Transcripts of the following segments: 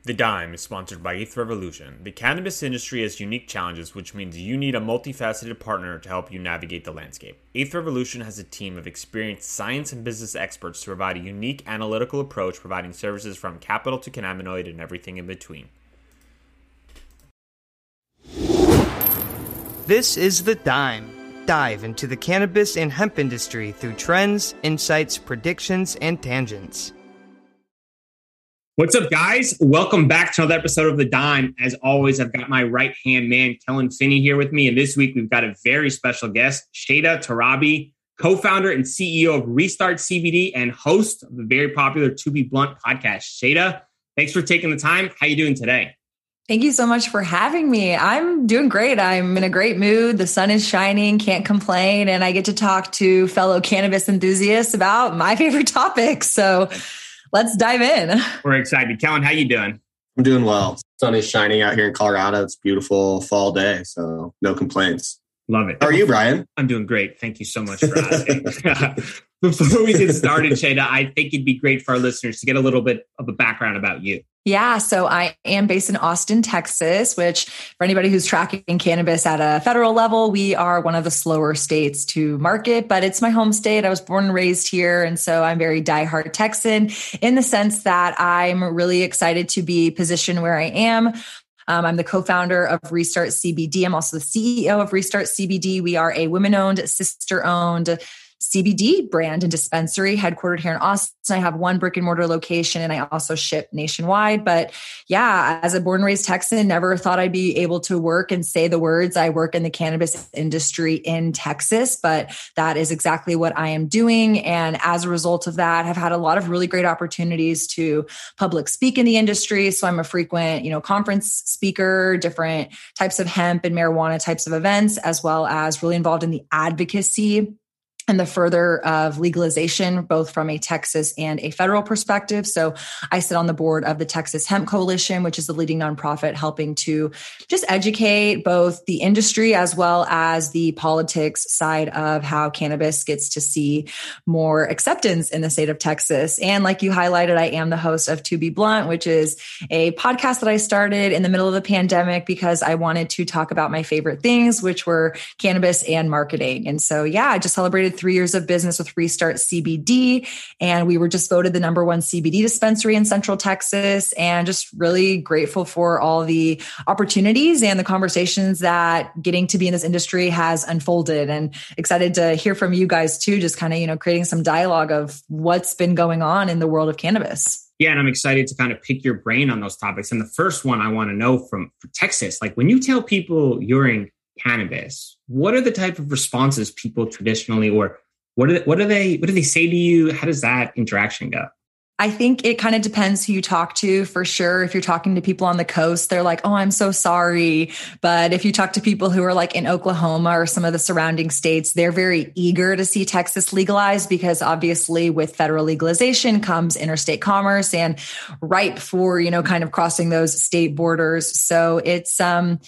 The Dime is sponsored by Eighth Revolution. The cannabis industry has unique challenges, which means you need a multifaceted partner to help you navigate the landscape. Eighth Revolution has a team of experienced science and business experts to provide a unique analytical approach, providing services from capital to cannabinoid and everything in between. This is The Dime. Dive into the cannabis and hemp industry through trends, insights, predictions, and tangents. What's up, guys? Welcome back to another episode of The Dime. As always, I've got my right-hand man, Kellen Finney, here with me. And this week, we've got a very special guest, Shayda Torabi, co-founder and CEO of Restart CBD and host of the very popular To Be Blunt podcast. Shayda, thanks for taking the time. How you doing today? Thank you so much for having me. I'm doing great. I'm in a great mood. The sun is shining, can't complain. And I get to talk to fellow cannabis enthusiasts about my favorite topics. So let's dive in. We're excited. Kellen, how you doing? I'm doing well. The sun is shining out here in Colorado. It's a beautiful fall day, so no complaints. Love it. How are you, Brian? I'm doing great. Thank you so much for asking. Before we get started, Shayda, I think it'd be great for our listeners to get a little bit of a background about you. Yeah, so I am based in Austin, Texas, which for anybody who's tracking cannabis at a federal level, we are one of the slower states to market, but it's my home state. I was born and raised here. And so I'm very diehard Texan in the sense that I'm really excited to be positioned where I am. I'm the co-founder of Restart CBD. I'm also the CEO of Restart CBD. We are a women-owned, sister-owned CBD brand and dispensary headquartered here in Austin. I have one brick and mortar location and I also ship nationwide. But yeah, as a born and raised Texan, never thought I'd be able to work and say the words, I work in the cannabis industry in Texas, but that is exactly what I am doing. And as a result of that, I've had a lot of really great opportunities to public speak in the industry. So I'm a frequent, conference speaker, different types of hemp and marijuana types of events, as well as really involved in the advocacy and the further of legalization, both from a Texas and a federal perspective. So I sit on the board of the Texas Hemp Coalition, which is the leading nonprofit helping to just educate both the industry as well as the politics side of how cannabis gets to see more acceptance in the state of Texas. And like you highlighted, I am the host of To Be Blunt, which is a podcast that I started in the middle of the pandemic because I wanted to talk about my favorite things, which were cannabis and marketing. And so, yeah, I just celebrated 3 years of business with Restart CBD. And we were just voted the number one CBD dispensary in Central Texas, and just really grateful for all the opportunities and the conversations that getting to be in this industry has unfolded, and excited to hear from you guys too, just kind of, creating some dialogue of what's been going on in the world of cannabis. Yeah, and I'm excited to kind of pick your brain on those topics. And the first one I want to know from Texas, like when you tell people you're in cannabis, what are the type of responses people traditionally, or what do they say to you? How does that interaction go? I think it kind of depends who you talk to, for sure. If you're talking to people on the coast, they're like, oh, I'm so sorry. But if you talk to people who are like in Oklahoma or some of the surrounding states, they're very eager to see Texas legalized, because obviously with federal legalization comes interstate commerce and ripe for, kind of crossing those state borders. So it's,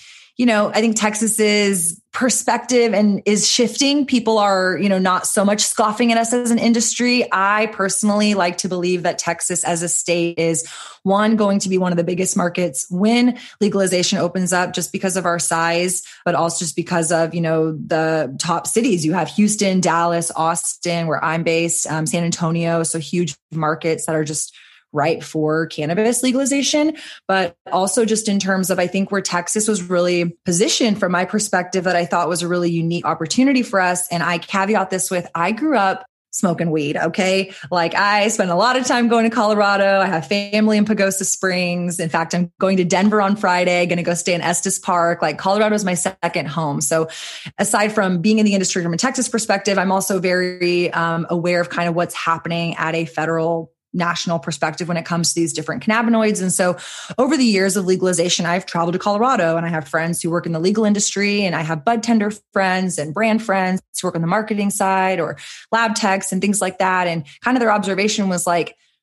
I think Texas's perspective and is shifting. People are, not so much scoffing at us as an industry. I personally like to believe that Texas as a state is going to be one of the biggest markets when legalization opens up, just because of our size, but also just because of, the top cities. You have Houston, Dallas, Austin, where I'm based, San Antonio. So huge markets that are just right for cannabis legalization, but also just in terms of, I think where Texas was really positioned from my perspective that I thought was a really unique opportunity for us. And I caveat this with, I grew up smoking weed. Okay. Like I spent a lot of time going to Colorado. I have family in Pagosa Springs. In fact, I'm going to Denver on Friday, going to go stay in Estes Park. Like Colorado is my second home. So aside from being in the industry from a Texas perspective, I'm also very aware of kind of what's happening at a federal national perspective when it comes to these different cannabinoids. And so over the years of legalization, I've traveled to Colorado and I have friends who work in the legal industry, and I have bud tender friends and brand friends who work on the marketing side or lab techs and things like that. And kind of their observation was like,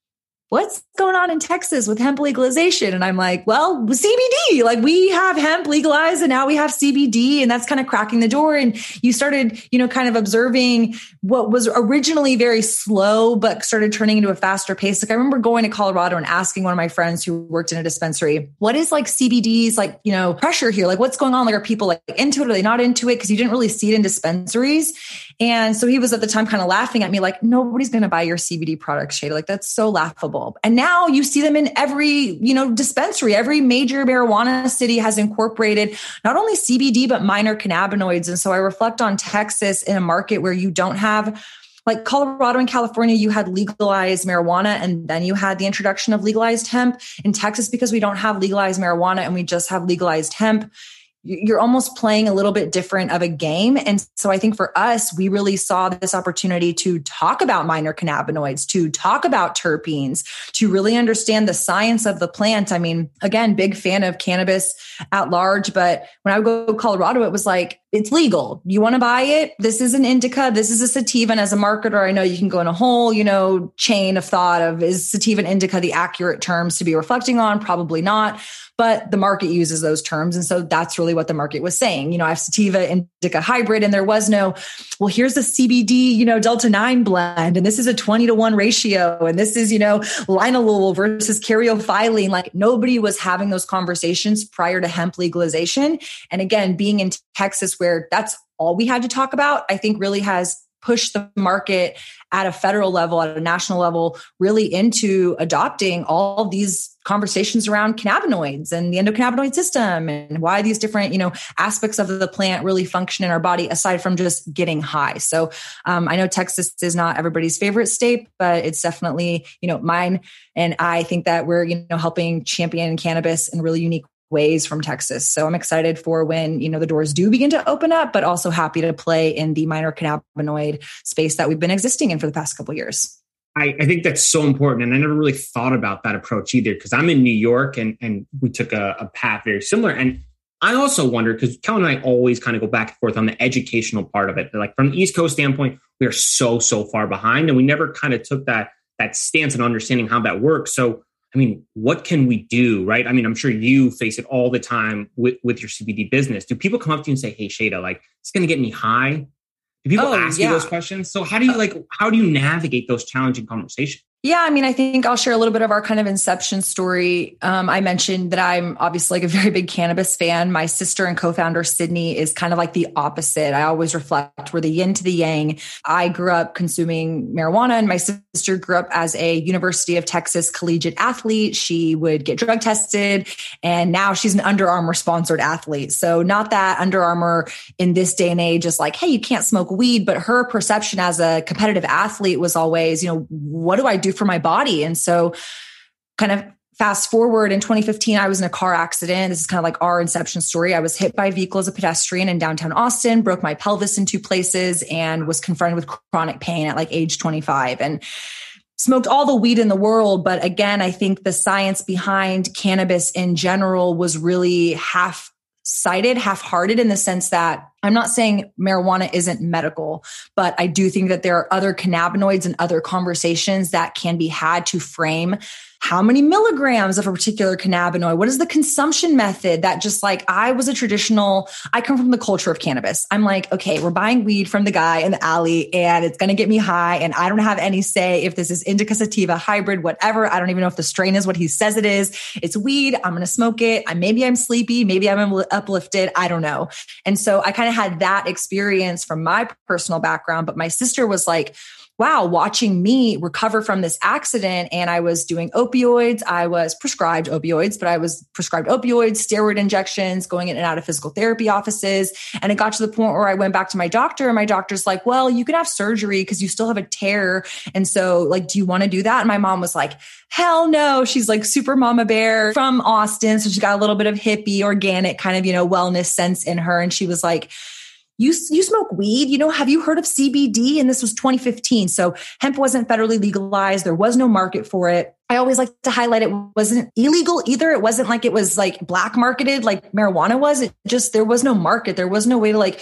what's going on in Texas with hemp legalization? And I'm like, well, CBD, like we have hemp legalized and now we have CBD, and that's kind of cracking the door. And you started, kind of observing what was originally very slow, but started turning into a faster pace. Like I remember going to Colorado and asking one of my friends who worked in a dispensary, what is like CBD's like, pressure here? Like what's going on? Like are people like into it? Are they not into it? Cause you didn't really see it in dispensaries. And so he was at the time kind of laughing at me, like, nobody's going to buy your CBD products, Shada. Like that's so laughable. And now you see them in every, dispensary. Every major marijuana city has incorporated not only CBD, but minor cannabinoids. And so I reflect on Texas in a market where you don't have, like Colorado and California, you had legalized marijuana and then you had the introduction of legalized hemp. In Texas, because we don't have legalized marijuana and we just have legalized hemp, you're almost playing a little bit different of a game. And so I think for us, we really saw this opportunity to talk about minor cannabinoids, to talk about terpenes, to really understand the science of the plant. I mean, again, big fan of cannabis at large, but when I would go to Colorado, it was like, it's legal. You want to buy it? This is an indica. This is a sativa. And as a marketer, I know you can go in a whole, chain of thought of, is sativa and indica the accurate terms to be reflecting on? Probably not. But the market uses those terms. And so that's really what the market was saying. I have sativa indica hybrid, and there was no, well, here's the CBD, Delta 9 blend. And this is a 20-to-1 ratio. And this is, linalool versus caryophyllene. Like nobody was having those conversations prior to hemp legalization. And again, being in Texas where that's all we had to talk about, I think really has pushed the market at a federal level, at a national level, really into adopting all of these conversations around cannabinoids and the endocannabinoid system and why these different, aspects of the plant really function in our body aside from just getting high. So I know Texas is not everybody's favorite state, but it's definitely, mine. And I think that we're, helping champion cannabis in really unique ways from Texas. So I'm excited for when, the doors do begin to open up, but also happy to play in the minor cannabinoid space that we've been existing in for the past couple of years. I think that's so important. And I never really thought about that approach either, because I'm in New York and we took a path very similar. And I also wonder, because Kellen and I always kind of go back and forth on the educational part of it. Like from the East Coast standpoint, we are so far behind, and we never kind of took that stance in understanding how that works. So I mean, what can we do, right? I mean, I'm sure you face it all the time with your CBD business. Do people come up to you and say, hey, Shada, like, it's going to get me high? Do people ask you those questions? So how do you navigate those challenging conversations? Yeah, I mean, I think I'll share a little bit of our kind of inception story. I mentioned that I'm obviously like a very big cannabis fan. My sister and co-founder, Sydney, is kind of like the opposite. I always reflect we're the yin to the yang. I grew up consuming marijuana, and my sister grew up as a University of Texas collegiate athlete. She would get drug tested, and now she's an Under Armour sponsored athlete. So not that Under Armour in this day and age is like, hey, you can't smoke weed, but her perception as a competitive athlete was always, what do I do for my body? And so kind of fast forward in 2015, I was in a car accident. This is kind of like our inception story. I was hit by a vehicle as a pedestrian in downtown Austin, broke my pelvis in 2 places, and was confronted with chronic pain at like age 25 and smoked all the weed in the world. But again, I think the science behind cannabis in general was really half-sided, half-hearted, in the sense that I'm not saying marijuana isn't medical, but I do think that there are other cannabinoids and other conversations that can be had to frame how many milligrams of a particular cannabinoid, what is the consumption method. That just like, I come from the culture of cannabis. I'm like, okay, we're buying weed from the guy in the alley and it's going to get me high. And I don't have any say if this is indica, sativa, hybrid, whatever. I don't even know if the strain is what he says it is. It's weed. I'm going to smoke it. Maybe I'm sleepy. Maybe I'm uplifted. I don't know. And so I kind of had that experience from my personal background, but my sister was like, wow, watching me recover from this accident. And I was doing opioids. I was prescribed opioids, but I was prescribed opioids, steroid injections, going in and out of physical therapy offices. And it got to the point where I went back to my doctor, and my doctor's like, well, you can have surgery because you still have a tear. And so like, do you want to do that? And my mom was like, hell no. She's like super mama bear from Austin. So she's got a little bit of hippie, organic kind of, wellness sense in her. And she was like, you smoke weed, have you heard of CBD? And this was 2015. So hemp wasn't federally legalized. There was no market for it. I always like to highlight it wasn't illegal either. It wasn't like it was like black marketed like marijuana was. It just, there was no market. There was no way to like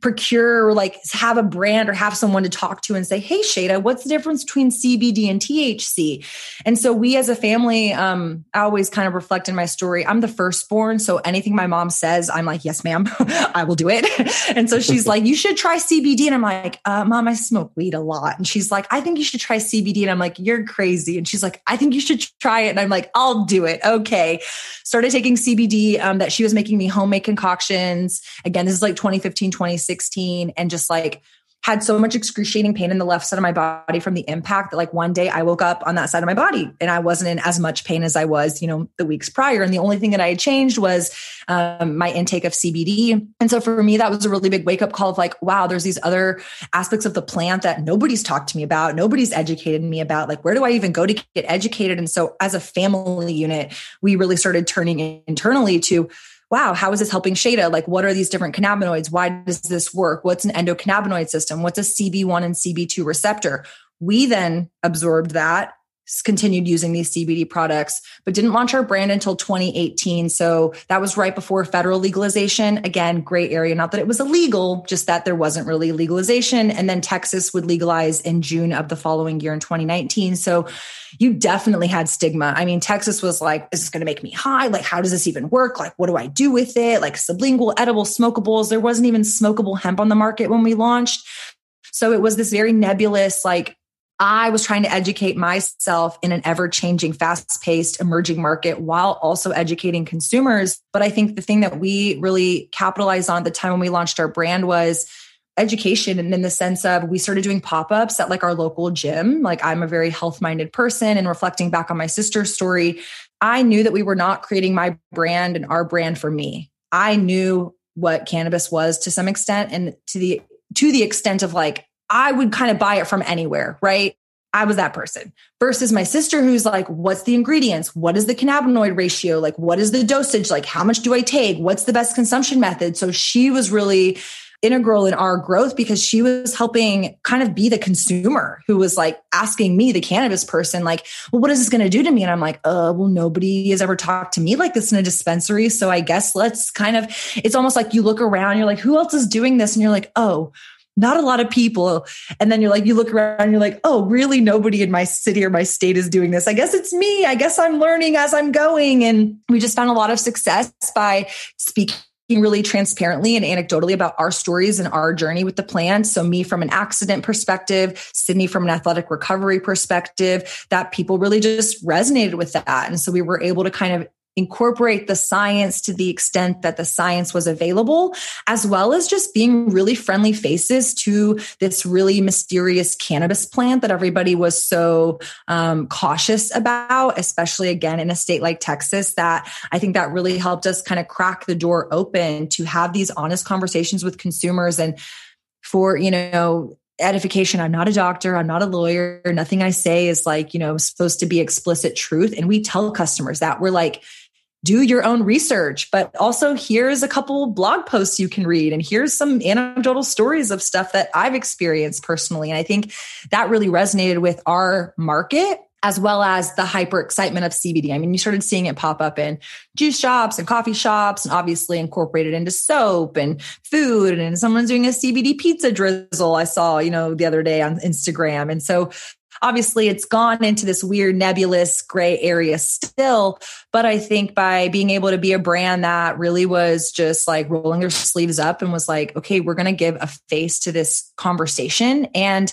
procure or like have a brand or have someone to talk to and say, hey, Shada, what's the difference between CBD and THC? And so we as a family, I always kind of reflect in my story. I'm the firstborn. So anything my mom says, I'm like, yes, ma'am, I will do it. And so she's like, you should try CBD. And I'm like, Mom, I smoke weed a lot. And she's like, I think you should try CBD. And I'm like, you're crazy. And she's like, I think you should try it. And I'm like, I'll do it. Okay. Started taking CBD that she was making me homemade concoctions. Again, this is like 2015, 2016. And just like had so much excruciating pain in the left side of my body from the impact that like one day I woke up on that side of my body and I wasn't in as much pain as I was, the weeks prior. And the only thing that I had changed was my intake of CBD. And so for me, that was a really big wake up call of like, wow, there's these other aspects of the plant that nobody's talked to me about. Nobody's educated me about. Like, where do I even go to get educated? And so as a family unit, we really started turning internally to, wow, how is this helping Shada? Like, what are these different cannabinoids? Why does this work? What's an endocannabinoid system? What's a CB1 and CB2 receptor? We then absorbed that, continued using these CBD products, but didn't launch our brand until 2018. So that was right before federal legalization. Again, gray area, not that it was illegal, just that there wasn't really legalization. And then Texas would legalize in June of the following year in 2019. So you definitely had stigma. I mean, Texas was like, is this going to make me high? Like, how does this even work? Like, what do I do with it? Like sublingual, edible, smokables. There wasn't even smokable hemp on the market when we launched. So it was this very nebulous, like, I was trying to educate myself in an ever-changing, fast-paced, emerging market while also educating consumers. But I think the thing that we really capitalized on at the time when we launched our brand was education. And in the sense of we started doing pop-ups at like our local gym. Like I'm a very health-minded person, and reflecting back on my sister's story, I knew that we were not creating my brand and our brand for me. I knew what cannabis was to some extent, and to the extent of like, I would kind of buy it from anywhere, right? I was that person versus my sister who's like, what's the ingredients? What is the cannabinoid ratio? Like, what is the dosage? Like, how much do I take? What's the best consumption method? So she was really integral in our growth because she was helping kind of be the consumer who was like asking me, the cannabis person, like, well, what is this going to do to me? And I'm like, well, nobody has ever talked to me like this in a dispensary. So I guess let's kind of, it's almost like you look around, you're like, who else is doing this? And you're like, oh, not a lot of people. And then you're like, you look around and you're like, oh, really? Nobody in my city or my state is doing this. I guess it's me. I guess I'm learning as I'm going. And we just found a lot of success by speaking really transparently and anecdotally about our stories and our journey with the plant. So me from an accident perspective, Sydney from an athletic recovery perspective, that people really just resonated with that. And so we were able to kind of incorporate the science to the extent that the science was available, as well as just being really friendly faces to this really mysterious cannabis plant that everybody was so cautious about, especially again in a state like Texas, that I think that really helped us kind of crack the door open to have these honest conversations with consumers. And for, edification, I'm not a doctor, I'm not a lawyer, nothing I say is like, supposed to be explicit truth. And we tell customers that we're like, do your own research, but also here's a couple blog posts you can read. And here's some anecdotal stories of stuff that I've experienced personally. And I think that really resonated with our market, as well as the hyper excitement of CBD. I mean, you started seeing it pop up in juice shops and coffee shops, and obviously incorporated into soap and food. And someone's doing a CBD pizza drizzle I saw, the other day on Instagram. And so obviously it's gone into this weird nebulous gray area still. But I think by being able to be a brand that really was just like rolling their sleeves up and was like, okay, we're going to give a face to this conversation. And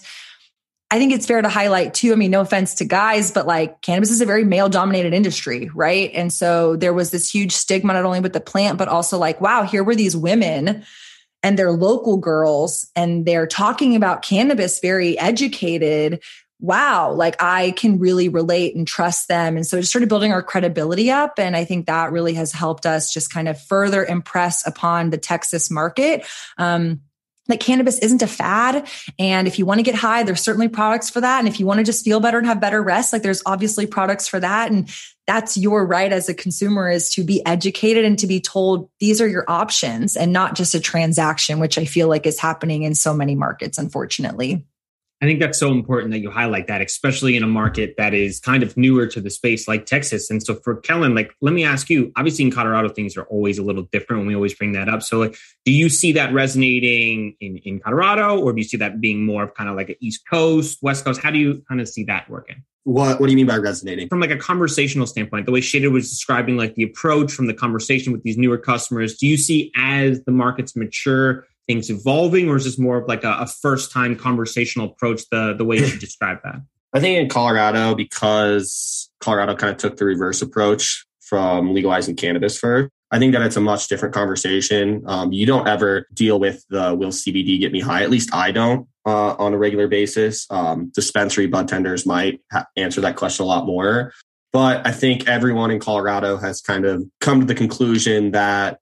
I think it's fair to highlight too, I mean, no offense to guys, but like cannabis is a very male dominated industry, right? And so there was this huge stigma, not only with the plant, but also like, wow, here were these women and they're local girls and they're talking about cannabis, very educated. Wow, like I can really relate and trust them. And so it just started building our credibility up. And I think that really has helped us just kind of further impress upon the Texas market that cannabis isn't a fad. And if you want to get high, there's certainly products for that. And if you want to just feel better and have better rest, like there's obviously products for that. And that's your right as a consumer, is to be educated and to be told these are your options and not just a transaction, which I feel like is happening in so many markets, unfortunately. I think that's so important that you highlight that, especially in a market that is kind of newer to the space like Texas. And so for Kellen, like, let me ask you, obviously in Colorado, things are always a little different and we always bring that up. So like, do you see that resonating in Colorado, or do you see that being more of kind of like an East Coast, West Coast? How do you kind of see that working? What do you mean by resonating? From like a conversational standpoint, the way Shada was describing like the approach from the conversation with these newer customers, do you see as the markets mature, things evolving, or is this more of like a first-time conversational approach, the way you describe that? I think in Colorado, because Colorado kind of took the reverse approach from legalizing cannabis first, I think that it's a much different conversation. You don't ever deal with the will CBD get me high? At least I don't on a regular basis. Dispensary bud tenders might answer that question a lot more. But I think everyone in Colorado has kind of come to the conclusion that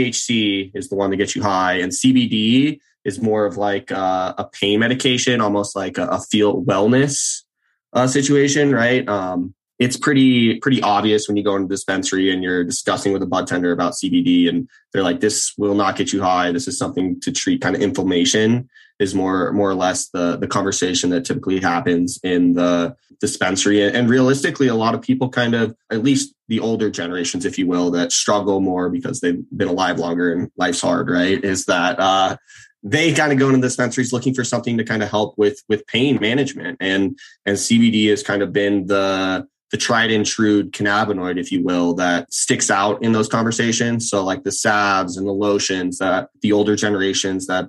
THC is the one that gets you high, and CBD is more of like a pain medication, almost like a field wellness situation, right? It's pretty obvious when you go into the dispensary and you're discussing with a bud tender about CBD, and they're like, "This will not get you high. This is something to treat kind of inflammation." Is more or less the conversation that typically happens in the dispensary. And realistically, a lot of people kind of, at least the older generations, if you will, that struggle more because they've been alive longer and life's hard, right? Is that they kind of go into the dispensaries looking for something to kind of help with pain management. And CBD has kind of been the tried and true cannabinoid, if you will, that sticks out in those conversations. So like the salves and the lotions that the older generations that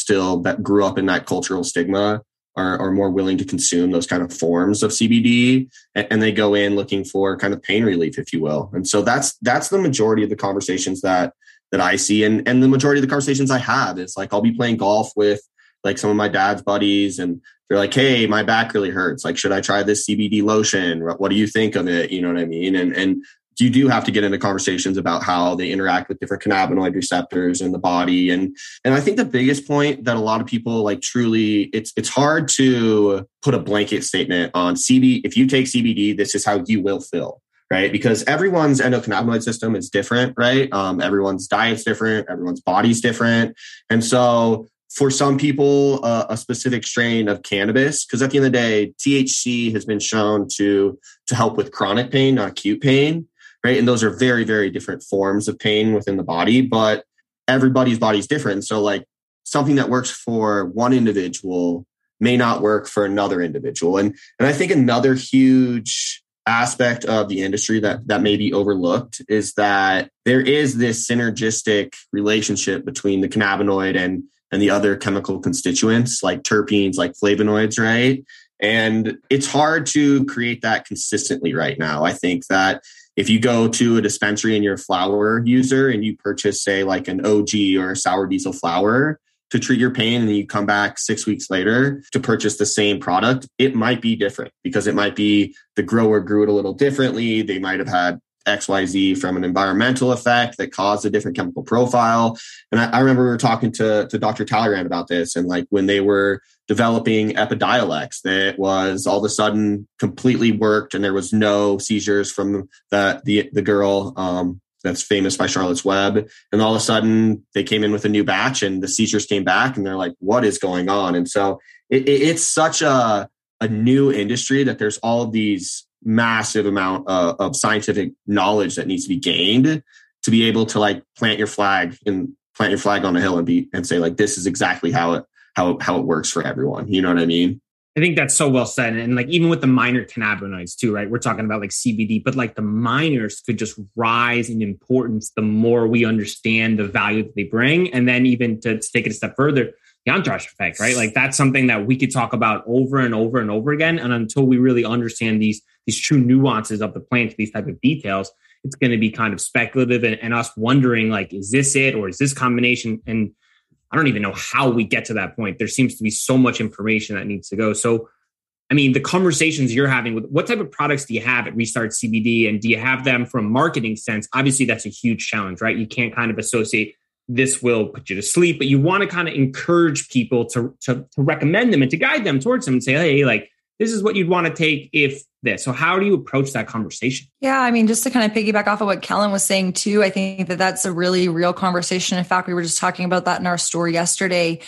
grew up in that cultural stigma are more willing to consume those kind of forms of CBD, and they go in looking for kind of pain relief, if you will. And so that's the majority of the conversations that I see. And the majority of the conversations I have is like, I'll be playing golf with like some of my dad's buddies, and they're like, "Hey, my back really hurts. Like, should I try this CBD lotion? What do you think of it?" You know what I mean? And you do have to get into conversations about how they interact with different cannabinoid receptors in the body. And I think the biggest point that a lot of people like truly, it's hard to put a blanket statement on CBD. If you take CBD, this is how you will feel, right? Because everyone's endocannabinoid system is different, right? Everyone's diet's different. Everyone's body's different. And so for some people, a specific strain of cannabis, because at the end of the day, THC has been shown to help with chronic pain, not acute pain, right? And those are very, very different forms of pain within the body, but everybody's body's different. So like something that works for one individual may not work for another individual. And I think another huge aspect of the industry that may be overlooked is that there is this synergistic relationship between the cannabinoid and the other chemical constituents like terpenes, like flavonoids, right? And it's hard to create that consistently right now. I think that if you go to a dispensary and you're a flower user and you purchase, say, like an OG or a sour diesel flower to treat your pain, and you come back 6 weeks later to purchase the same product, it might be different because it might be the grower grew it a little differently. They might have had XYZ from an environmental effect that caused a different chemical profile. And I remember we were talking to Dr. Talleyrand about this, and like when they were developing Epidiolex, that was all of a sudden completely worked, and there was no seizures from the girl that's famous by Charlotte's Web. And all of a sudden they came in with a new batch and the seizures came back, and they're like, what is going on? And so it's such a new industry that there's all of these massive amount of scientific knowledge that needs to be gained to be able to like plant your flag on a hill and say like, this is exactly how it works for everyone. You know what I mean? I think that's so well said. And like, even with the minor cannabinoids too, right? We're talking about like CBD, but like the minors could just rise in importance the more we understand the value that they bring. And then even to take it a step further, the entourage effect, right? Like that's something that we could talk about over and over and over again. And until we really understand these true nuances of the plant, these type of details, it's going to be kind of speculative and us wondering like, is this it, or is this combination? And I don't even know how we get to that point. There seems to be so much information that needs to go. So, I mean, the conversations you're having with what type of products do you have at Restart CBD, and do you have them from a marketing sense? Obviously, that's a huge challenge, right? You can't kind of associate this will put you to sleep, but you want to kind of encourage people to recommend them and to guide them towards them and say, hey, like, this is what you'd want to take if this. So how do you approach that conversation? Yeah, I mean, just to kind of piggyback off of what Kellen was saying too, I think that that's a really real conversation. In fact, we were just talking about that in our store yesterday.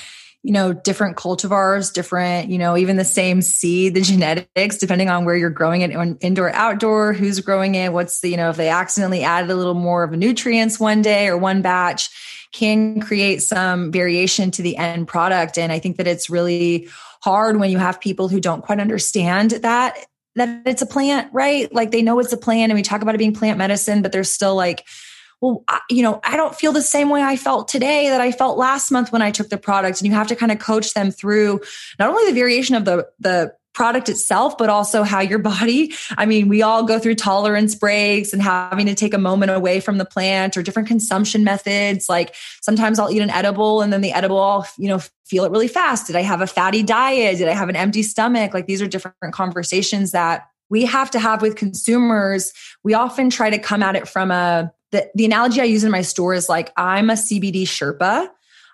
different cultivars, different, even the same seed, the genetics, depending on where you're growing it, on indoor, outdoor, who's growing it, what's the, if they accidentally added a little more of a nutrients one day or one batch, can create some variation to the end product. And I think that it's really hard when you have people who don't quite understand that it's a plant, right? Like they know it's a plant and we talk about it being plant medicine, but they're still like, well, I don't feel the same way I felt today that I felt last month when I took the product. And you have to kind of coach them through not only the variation of the product itself, but also how your body, we all go through tolerance breaks and having to take a moment away from the plant or different consumption methods. Like sometimes I'll eat an edible and then the edible, I'll, feel it really fast. Did I have a fatty diet? Did I have an empty stomach? Like these are different conversations that we have to have with consumers. We often try to come at it from the analogy I use in my store is like, I'm a CBD Sherpa.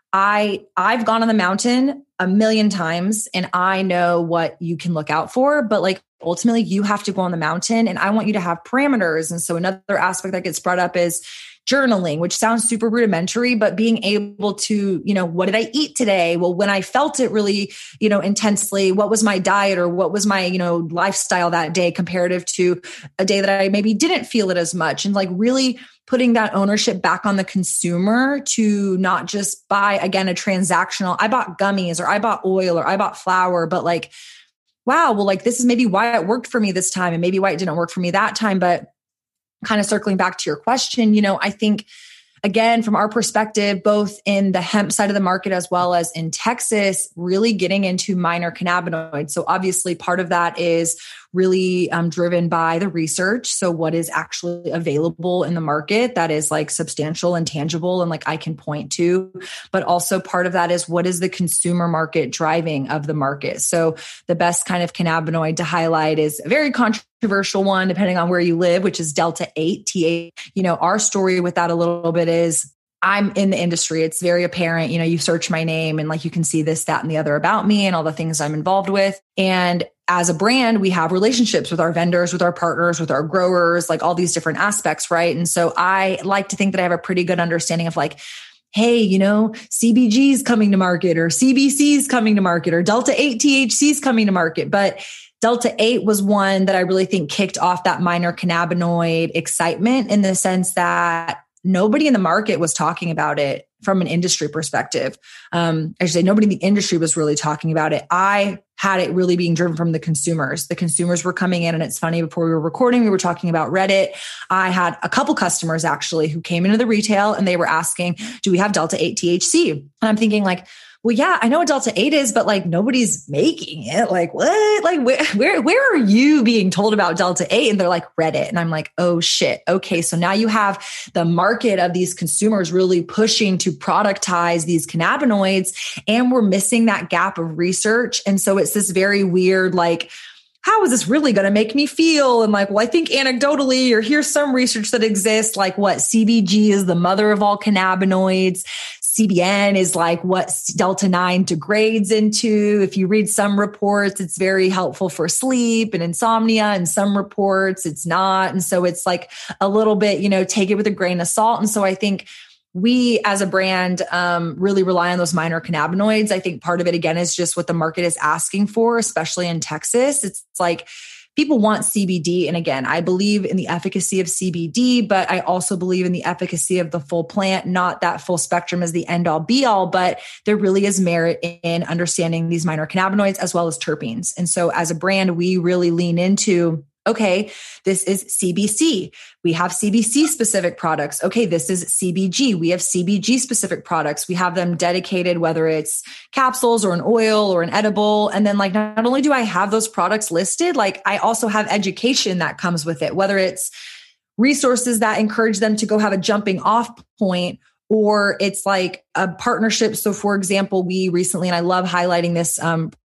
I've gone on the mountain a million times and I know what you can look out for, but like ultimately you have to go on the mountain and I want you to have parameters. And so another aspect that gets brought up is journaling, which sounds super rudimentary, but being able to, what did I eat today? Well, when I felt it really, intensely, what was my diet or what was my, lifestyle that day comparative to a day that I maybe didn't feel it as much, and like really putting that ownership back on the consumer to not just buy, again, a transactional, I bought gummies or I bought oil or I bought flour, but like, wow, well, like this is maybe why it worked for me this time and maybe why it didn't work for me that time. But kind of circling back to your question, I think, again, from our perspective, both in the hemp side of the market as well as in Texas, really getting into minor cannabinoids. So obviously part of that is really driven by the research. So what is actually available in the market that is like substantial and tangible and like I can point to, but also part of that is what is the consumer market driving of the market. So the best kind of cannabinoid to highlight is a very controversial one, depending on where you live, which is Delta-8, T8. Our story with that a little bit is I'm in the industry. It's very apparent, you search my name and like you can see this, that, and the other about me and all the things I'm involved with. And as a brand, we have relationships with our vendors, with our partners, with our growers, like all these different aspects, right? And so I like to think that I have a pretty good understanding of like, hey, CBG is coming to market or CBC is coming to market or Delta-8 THC is coming to market. But Delta-8 was one that I really think kicked off that minor cannabinoid excitement in the sense that nobody in the market was talking about it from an industry perspective. I should say nobody in the industry was really talking about it. I had it really being driven from the consumers. The consumers were coming in, and it's funny, before we were recording, we were talking about Reddit. I had a couple customers actually who came into the retail and they were asking, do we have Delta-8 THC? And I'm thinking like, well, yeah, I know what Delta-8 is, but like nobody's making it. Like what? Like where are you being told about Delta-8? And they're like Reddit. And I'm like, oh shit. Okay. So now you have the market of these consumers really pushing to productize these cannabinoids, and we're missing that gap of research. And so it's this very weird, like, how is this really going to make me feel? And like, well, I think anecdotally, or here's some research that exists, like what CBG is the mother of all cannabinoids. CBN is like what Delta-9 degrades into. If you read some reports, it's very helpful for sleep and insomnia, and some reports it's not. And so it's like a little bit, take it with a grain of salt. And so I think we as a brand really rely on those minor cannabinoids. I think part of it, again, is just what the market is asking for, especially in Texas. It's like people want CBD. And again, I believe in the efficacy of CBD, but I also believe in the efficacy of the full plant, not that full spectrum as the end all be all, but there really is merit in understanding these minor cannabinoids as well as terpenes. And so as a brand, we really lean into, okay, this is CBC. We have CBC specific products. Okay, this is CBG. We have CBG specific products. We have them dedicated, whether it's capsules or an oil or an edible. And then like, not only do I have those products listed, like I also have education that comes with it, whether it's resources that encourage them to go have a jumping off point, or it's like a partnership. So for example, we recently, and I love highlighting this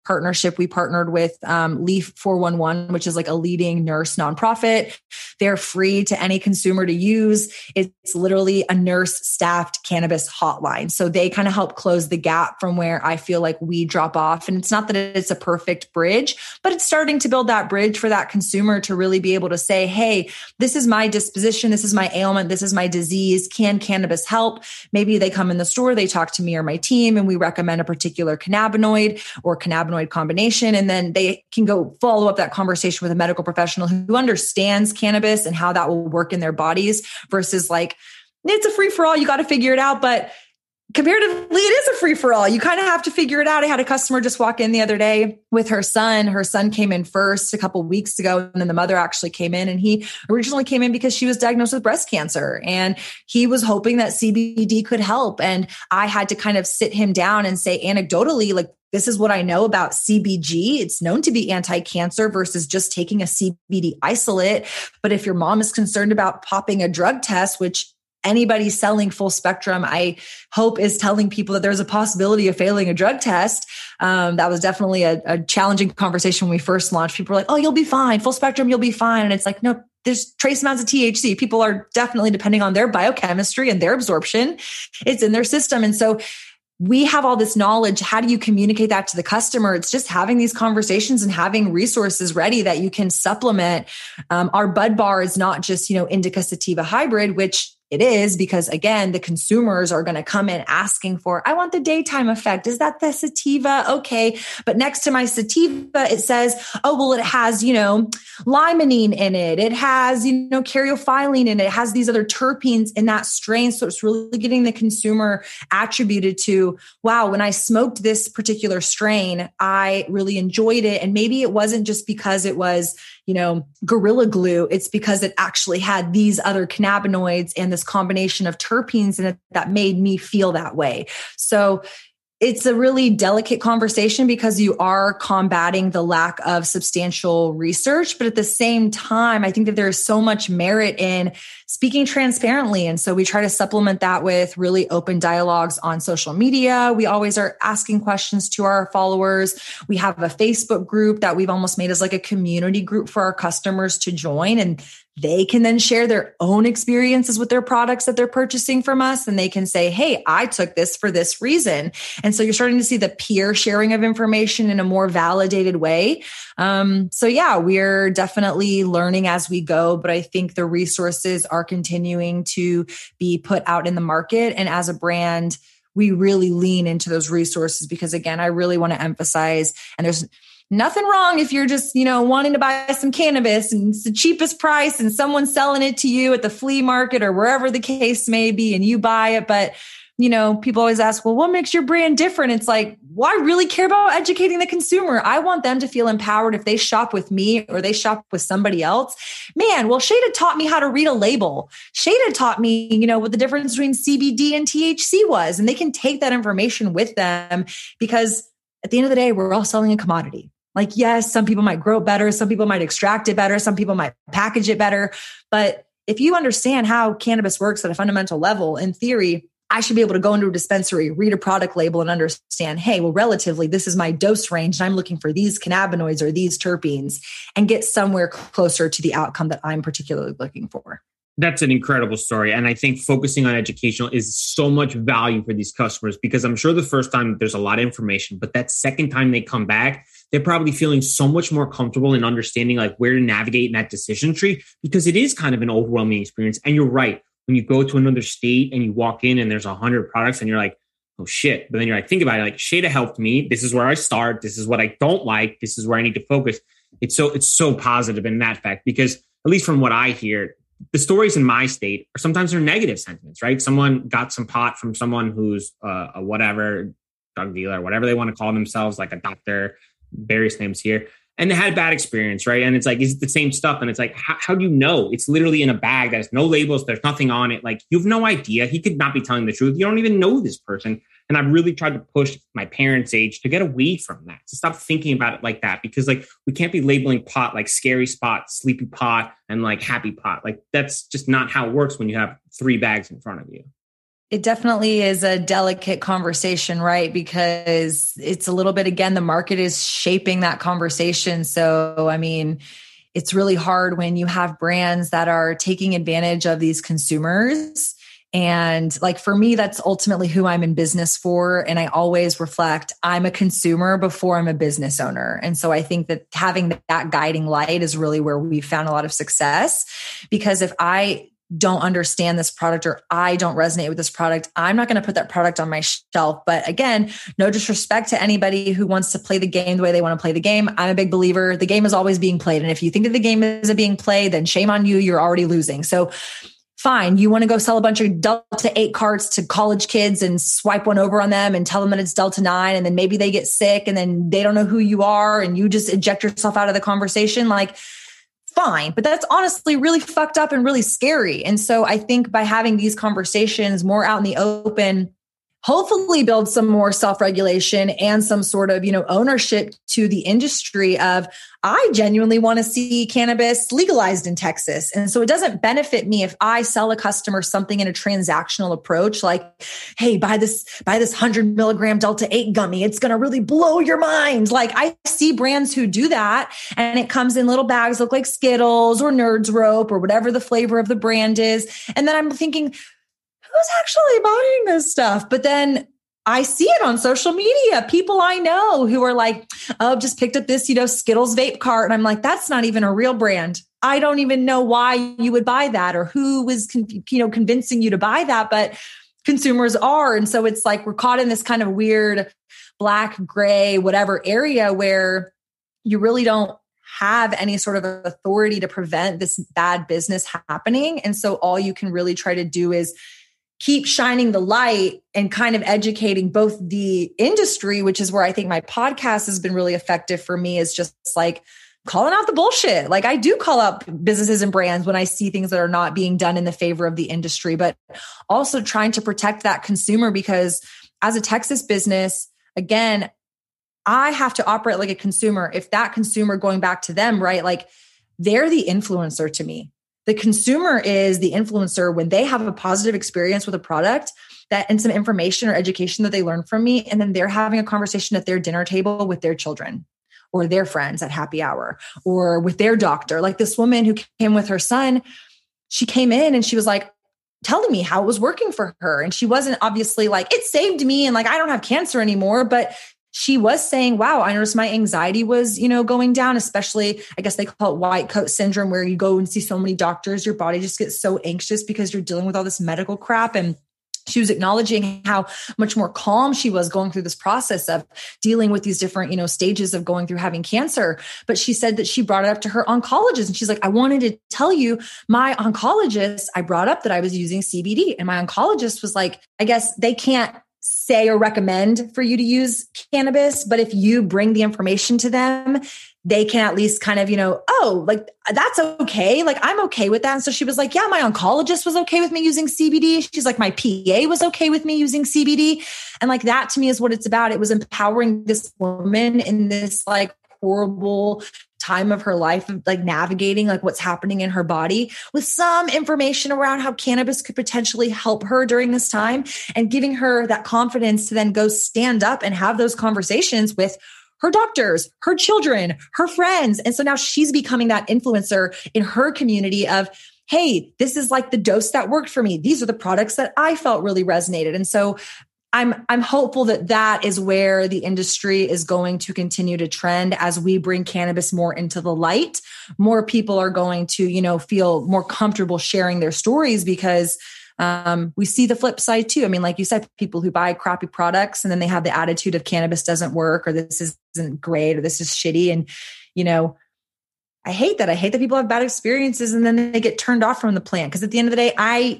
partnership, we partnered with Leaf 411, which is like a leading nurse nonprofit. They're free to any consumer to use. It's literally a nurse staffed cannabis hotline. So they kind of help close the gap from where I feel like we drop off. And it's not that it's a perfect bridge, but it's starting to build that bridge for that consumer to really be able to say, hey, this is my disposition. This is my ailment. This is my disease. Can cannabis help? Maybe they come in the store, they talk to me or my team, and we recommend a particular cannabinoid or cannabinoid combination. And then they can go follow up that conversation with a medical professional who understands cannabis and how that will work in their bodies versus like, it's a free for all. You got to figure it out. But comparatively, it is a free for all. You kind of have to figure it out. I had a customer just walk in the other day with her son. Her son came in first a couple of weeks ago, and then the mother actually came in, and he originally came in because she was diagnosed with breast cancer, and he was hoping that CBD could help. And I had to kind of sit him down and say anecdotally, like, this is what I know about CBG. It's known to be anti-cancer versus just taking a CBD isolate. But if your mom is concerned about popping a drug test, which anybody selling full spectrum, I hope, is telling people that there's a possibility of failing a drug test. That was definitely a challenging conversation when we first launched. People were like, oh, you'll be fine. Full spectrum, you'll be fine. And it's like, no, there's trace amounts of THC. People are definitely depending on their biochemistry and their absorption. It's in their system. And so we have all this knowledge. How do you communicate that to the customer? It's just having these conversations and having resources ready that you can supplement. Our Bud Bar is not just, indica sativa hybrid, which it is, because again, the consumers are going to come in asking for, I want the daytime effect. Is that the sativa? Okay. But next to my sativa, it says, oh, well, it has, limonene in it. It has, caryophyllene in it. It has these other terpenes in that strain. So it's really getting the consumer attributed to, wow, when I smoked this particular strain, I really enjoyed it. And maybe it wasn't just because it was, Gorilla Glue. It's because it actually had these other cannabinoids and this combination of terpenes in it that made me feel that way. So it's a really delicate conversation because you are combating the lack of substantial research. But at the same time, I think that there is so much merit in speaking transparently. And so we try to supplement that with really open dialogues on social media. We always are asking questions to our followers. We have a Facebook group that we've almost made as like a community group for our customers to join. And they can then share their own experiences with their products that they're purchasing from us. And they can say, hey, I took this for this reason. And so you're starting to see the peer sharing of information in a more validated way. So yeah, we're definitely learning as we go, but I think the resources are continuing to be put out in the market. And as a brand, we really lean into those resources because again, I really want to emphasize, and there's nothing wrong if you're just, wanting to buy some cannabis and it's the cheapest price and someone's selling it to you at the flea market or wherever the case may be and you buy it. But, people always ask, well, what makes your brand different? It's like, well, I really care about educating the consumer. I want them to feel empowered if they shop with me or they shop with somebody else. Man, well, Shada taught me how to read a label. Shada taught me, what the difference between CBD and THC was. And they can take that information with them because at the end of the day, we're all selling a commodity. Like, yes, some people might grow it better. Some people might extract it better. Some people might package it better. But if you understand how cannabis works at a fundamental level, in theory, I should be able to go into a dispensary, read a product label and understand, hey, well, relatively, this is my dose range and I'm looking for these cannabinoids or these terpenes and get somewhere closer to the outcome that I'm particularly looking for. That's an incredible story. And I think focusing on educational is so much value for these customers because I'm sure the first time there's a lot of information, but that second time they come back, they're probably feeling so much more comfortable in understanding like where to navigate in that decision tree because it is kind of an overwhelming experience. And you're right. When you go to another state and you walk in and there's 100 products and you're like, oh shit. But then you're like, think about it. Like Shada helped me. This is where I start. This is what I don't like. This is where I need to focus. It's so positive in that fact, because at least from what I hear, the stories in my state are sometimes they're negative sentiments, right? Someone got some pot from someone who's a whatever drug dealer, whatever they want to call themselves, like a doctor, various names here. And they had a bad experience, right? And it's like, is it the same stuff? And it's like, how do you know? It's literally in a bag that has no labels. There's nothing on it. Like, you have no idea. He could not be telling the truth. You don't even know this person. And I've really tried to push my parents' age to get away from that, to stop thinking about it like that. Because like, we can't be labeling pot like scary spot, sleepy pot, and like happy pot. Like, that's just not how it works when you have 3 bags in front of you. It definitely is a delicate conversation, right? Because it's a little bit, again, the market is shaping that conversation. So, I mean, it's really hard when you have brands that are taking advantage of these consumers. And like for me, that's ultimately who I'm in business for. And I always reflect, I'm a consumer before I'm a business owner. And so I think that having that guiding light is really where we found a lot of success. Because if I don't understand this product or I don't resonate with this product, I'm not going to put that product on my shelf. But again, no disrespect to anybody who wants to play the game the way they want to play the game. I'm a big believer. The game is always being played. And if you think that the game isn't being played, then shame on you. You're already losing. So fine. You want to go sell a bunch of Delta 8 carts to college kids and swipe one over on them and tell them that it's Delta 9. And then maybe they get sick and then they don't know who you are. And you just eject yourself out of the conversation. Like, fine. But that's honestly really fucked up and really scary. And so I think by having these conversations more out in the open, hopefully build some more self-regulation and some sort of, ownership to the industry of, I genuinely want to see cannabis legalized in Texas. And so it doesn't benefit me if I sell a customer something in a transactional approach, like, hey, buy this 100 milligram Delta 8 gummy. It's going to really blow your mind. Like I see brands who do that and it comes in little bags, look like Skittles or Nerds Rope or whatever the flavor of the brand is. And then I'm thinking, who's actually buying this stuff? But then I see it on social media. People I know who are like, oh, just picked up this, Skittles vape cart. And I'm like, that's not even a real brand. I don't even know why you would buy that or who was, convincing you to buy that, but consumers are. And so it's like, we're caught in this kind of weird black, gray, whatever area where you really don't have any sort of authority to prevent this bad business happening. And so all you can really try to do is keep shining the light and kind of educating both the industry, which is where I think my podcast has been really effective for me, is just like calling out the bullshit. Like I do call out businesses and brands when I see things that are not being done in the favor of the industry, but also trying to protect that consumer, because as a Texas business, again, I have to operate like a consumer. If that consumer, going back to them, right? Like they're the influencer to me. The consumer is the influencer when they have a positive experience with a product and some information or education that they learn from me. And then they're having a conversation at their dinner table with their children or their friends at happy hour or with their doctor. Like this woman who came with her son, she came in and she was like telling me how it was working for her. And she wasn't obviously like, it saved me and like, I don't have cancer anymore, but she was saying, wow, I noticed my anxiety was, going down, especially, I guess they call it white coat syndrome, where you go and see so many doctors, your body just gets so anxious because you're dealing with all this medical crap. And she was acknowledging how much more calm she was going through this process of dealing with these different, stages of going through having cancer. But she said that she brought it up to her oncologist and she's like, I wanted to tell you, my oncologist, I brought up that I was using CBD, and my oncologist was like, I guess they can't say or recommend for you to use cannabis, but if you bring the information to them, they can at least kind of, oh, like that's okay. Like I'm okay with that. And so she was like, yeah, my oncologist was okay with me using CBD. She's like, my PA was okay with me using CBD. And like that to me is what it's about. It was empowering this woman in this like horrible time of her life, of like navigating like what's happening in her body with some information around how cannabis could potentially help her during this time, and giving her that confidence to then go stand up and have those conversations with her doctors, her children, her friends. And so now she's becoming that influencer in her community of, hey, this is like the dose that worked for me. These are the products that I felt really resonated. And so I'm hopeful that is where the industry is going to continue to trend as we bring cannabis more into the light. More people are going to, feel more comfortable sharing their stories, because we see the flip side too. I mean, like you said, people who buy crappy products and then they have the attitude of cannabis doesn't work, or this isn't great, or this is shitty. And, I hate that. I hate that people have bad experiences and then they get turned off from the plant. Because at the end of the day,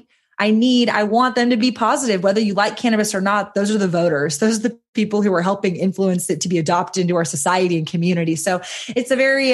I want them to be positive, whether you like cannabis or not. Those are the voters. Those are the people who are helping influence it to be adopted into our society and community. So it's a very,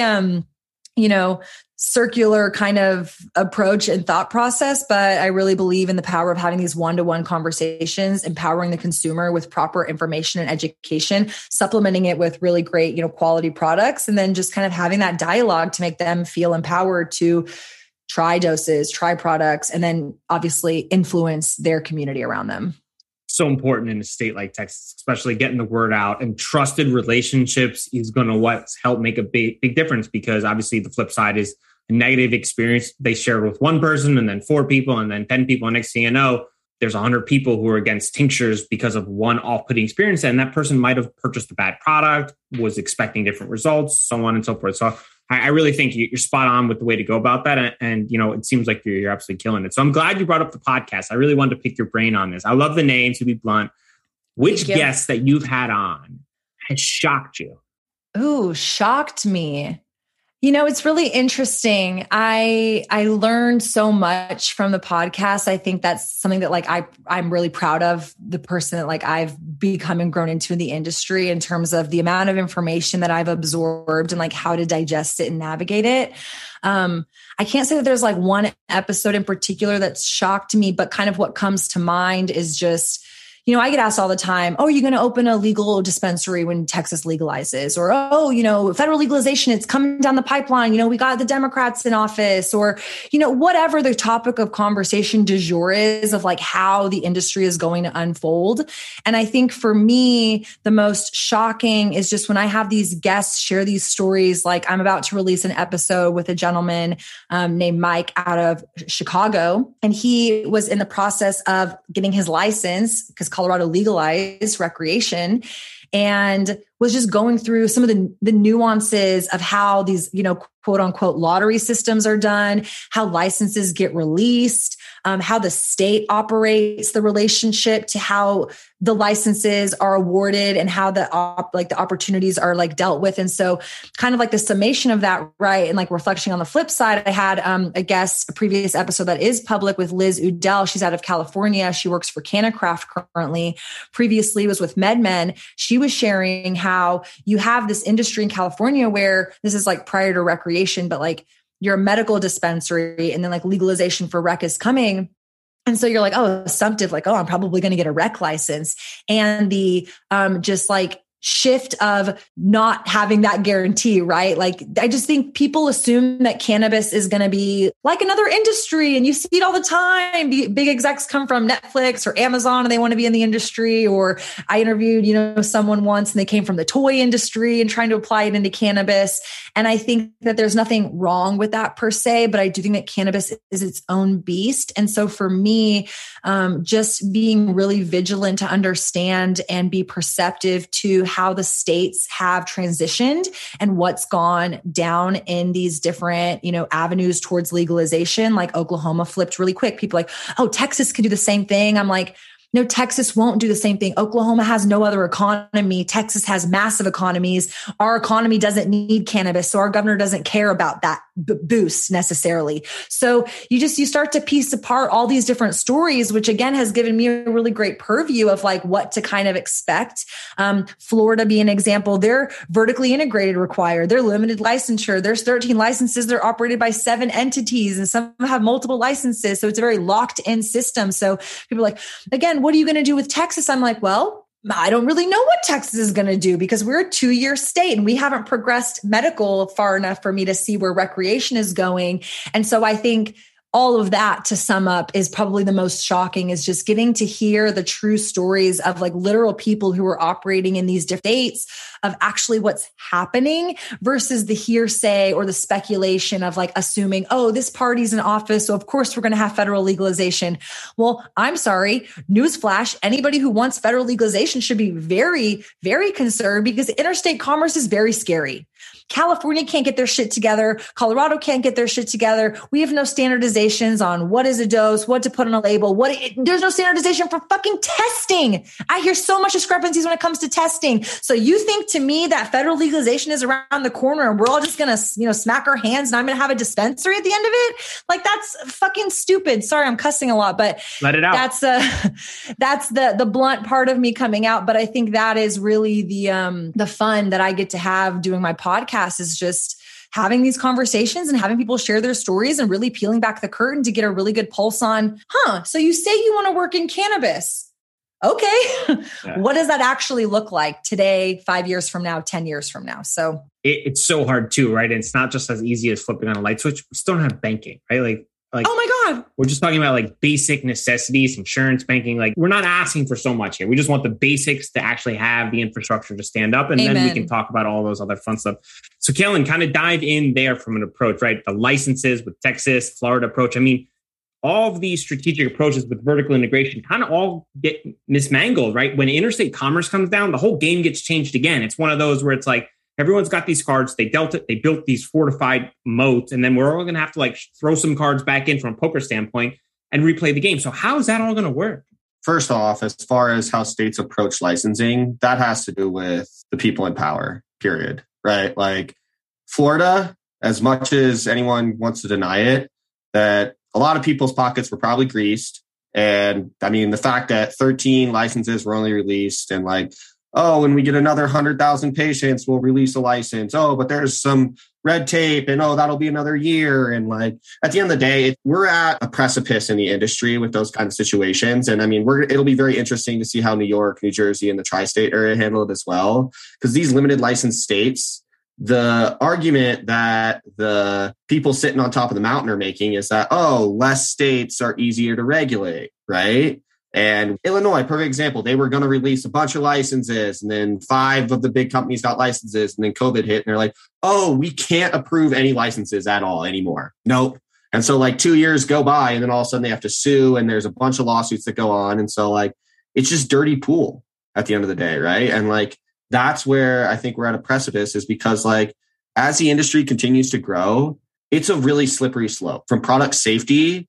circular kind of approach and thought process. But I really believe in the power of having these one-to-one conversations, empowering the consumer with proper information and education, supplementing it with really great, quality products, and then just kind of having that dialogue to make them feel empowered to try doses, try products, and then obviously influence their community around them. So important in a state like Texas, especially getting the word out, and trusted relationships is going to help make a big difference, because obviously the flip side is a negative experience they shared with one person and then 4 people and then 10 people. And next thing you know, there's 100 people who are against tinctures because of one off-putting experience. And that person might have purchased a bad product, was expecting different results, so on and so forth. So I really think you're spot on with the way to go about that. And it seems like you're absolutely killing it. So I'm glad you brought up the podcast. I really wanted to pick your brain on this. I love the name, to be blunt. Which guest that you've had on has shocked you? Ooh, shocked me. It's really interesting. I learned so much from the podcast. I think that's something that I'm really proud of, the person that I've become and grown into in the industry, in terms of the amount of information that I've absorbed and how to digest it and navigate it. I can't say that there's one episode in particular that's shocked me, but kind of what comes to mind is just, I get asked all the time, oh, are you going to open a legal dispensary when Texas legalizes? Or, oh, federal legalization, it's coming down the pipeline. We got the Democrats in office, or, whatever the topic of conversation du jour is of how the industry is going to unfold. And I think for me, the most shocking is just when I have these guests share these stories. I'm about to release an episode with a gentleman named Mike out of Chicago. And he was in the process of getting his license because Colorado legalized recreation, and was just going through some of the nuances of how these, quote unquote lottery systems are done, how licenses get released, how the state operates the relationship to how the licenses are awarded and how the opportunities are dealt with. And so kind of the summation of that, right? And reflecting on the flip side, I had a guest, a previous episode that is public, with Liz Udell. She's out of California. She works for CannaCraft currently. Previously was with MedMen. She was sharing how you have this industry in California where this is prior to recreation, but you're a medical dispensary, and then legalization for rec is coming. And so you're assumptive, I'm probably going to get a rec license. And the shift of not having that guarantee, right? I just think people assume that cannabis is going to be like another industry, and you see it all the time. Big execs come from Netflix or Amazon and they want to be in the industry. Or I interviewed, someone once and they came from the toy industry and trying to apply it into cannabis. And I think that there's nothing wrong with that per se, but I do think that cannabis is its own beast. And so for me, just being really vigilant to understand and be perceptive to how the states have transitioned and what's gone down in these different, avenues towards legalization. Oklahoma flipped really quick. People oh, Texas could do the same thing. I'm no, Texas won't do the same thing. Oklahoma has no other economy. Texas has massive economies. Our economy doesn't need cannabis. So our governor doesn't care about that boost necessarily. So you start to piece apart all these different stories, which again has given me a really great purview of what to kind of expect. Florida being an example, they're vertically integrated required. They're limited licensure. There's 13 licenses. They're operated by 7 entities, and some have multiple licenses. So it's a very locked in system. So people are again, what are you going to do with Texas? I'm well, I don't really know what Texas is going to do, because we're a 2-year state and we haven't progressed medical far enough for me to see where recreation is going. And so I think all of that, to sum up, is probably the most shocking, is just getting to hear the true stories of literal people who are operating in these different states of actually what's happening versus the hearsay or the speculation of assuming, oh, this party's in office, so of course we're going to have federal legalization. Well, I'm sorry. Newsflash, anybody who wants federal legalization should be very, very concerned, because interstate commerce is very scary. California can't get their shit together. Colorado can't get their shit together. We have no standardizations on what is a dose, what to put on a label. There's no standardization for fucking testing. I hear so much discrepancies when it comes to testing. So you think to me that federal legalization is around the corner and we're all just going to, smack our hands and I'm going to have a dispensary at the end of it? That's fucking stupid. Sorry, I'm cussing a lot, but let it out. That's the blunt part of me coming out. But I think that is really the fun that I get to have doing my podcast, is just having these conversations and having people share their stories and really peeling back the curtain to get a really good pulse on, so you say you want to work in cannabis. Okay. Yeah. What does that actually look like today, 5 years from now, 10 years from now? So it's so hard too, right? And it's not just as easy as flipping on a light switch. We still don't have banking, right? Like, oh my God. We're just talking about like basic necessities, insurance, banking. Like we're not asking for so much here. We just want the basics to actually have the infrastructure to stand up. And Amen. Then we can talk about all those other fun stuff. So Kellen, kind of dive in there from an approach, right? The licenses with Texas, Florida approach. I mean, all of these strategic approaches with vertical integration kind of all get mismangled, right? When interstate commerce comes down, the whole game gets changed again. It's one of those where it's like, everyone's got these cards. They built these fortified moats, and then we're all going to have to like throw some cards back in from a poker standpoint and replay the game. So how is that all going to work? First off, as far as how states approach licensing, that has to do with the people in power, period, right? Like Florida, as much as anyone wants to deny it, that a lot of people's pockets were probably greased. And I mean, the fact that 13 licenses were only released and like, oh, when we get another 100,000 patients, we'll release a license. Oh, but there's some red tape and oh, that'll be another year. And like at the end of the day, we're at a precipice in the industry with those kind of situations. And I mean, it'll be very interesting to see how New York, New Jersey, and the tri-state area handle it as well. Because these limited license states, the argument that the people sitting on top of the mountain are making is that, oh, less states are easier to regulate, right? And Illinois, perfect example, they were going to release a bunch of licenses and then 5 of the big companies got licenses and then COVID hit and they're like, oh, we can't approve any licenses at all anymore. Nope. And so like 2 years go by and then all of a sudden they have to sue and there's a bunch of lawsuits that go on. And so like, it's just dirty pool at the end of the day, right? And like, that's where I think we're at a precipice is because like, as the industry continues to grow, it's a really slippery slope from product safety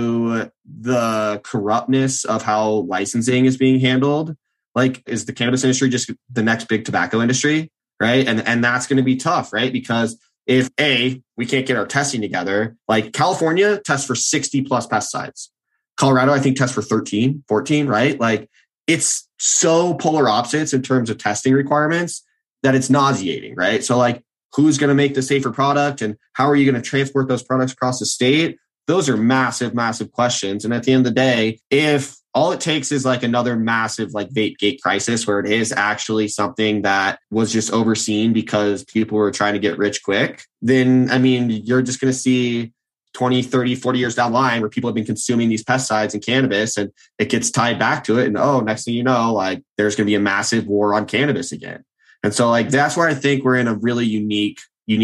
to the corruptness of how licensing is being handled. Like, is the cannabis industry just the next big tobacco industry? Right. And that's going to be tough, right? Because if we can't get our testing together, like California tests for 60 plus pesticides. Colorado, I think tests for 13, 14, right? Like it's so polar opposites in terms of testing requirements that it's nauseating, right? So like, who's going to make the safer product and how are you going to transport those products across the state? Those are massive, massive questions. And at the end of the day, if all it takes is like another massive like vape gate crisis where it is actually something that was just overseen because people were trying to get rich quick, then I mean, you're just going to see 20, 30, 40 years down the line where people have been consuming these pesticides and cannabis and it gets tied back to it. And oh, next thing you know, like there's going to be a massive war on cannabis again. And so like, that's where I think we're in a really unique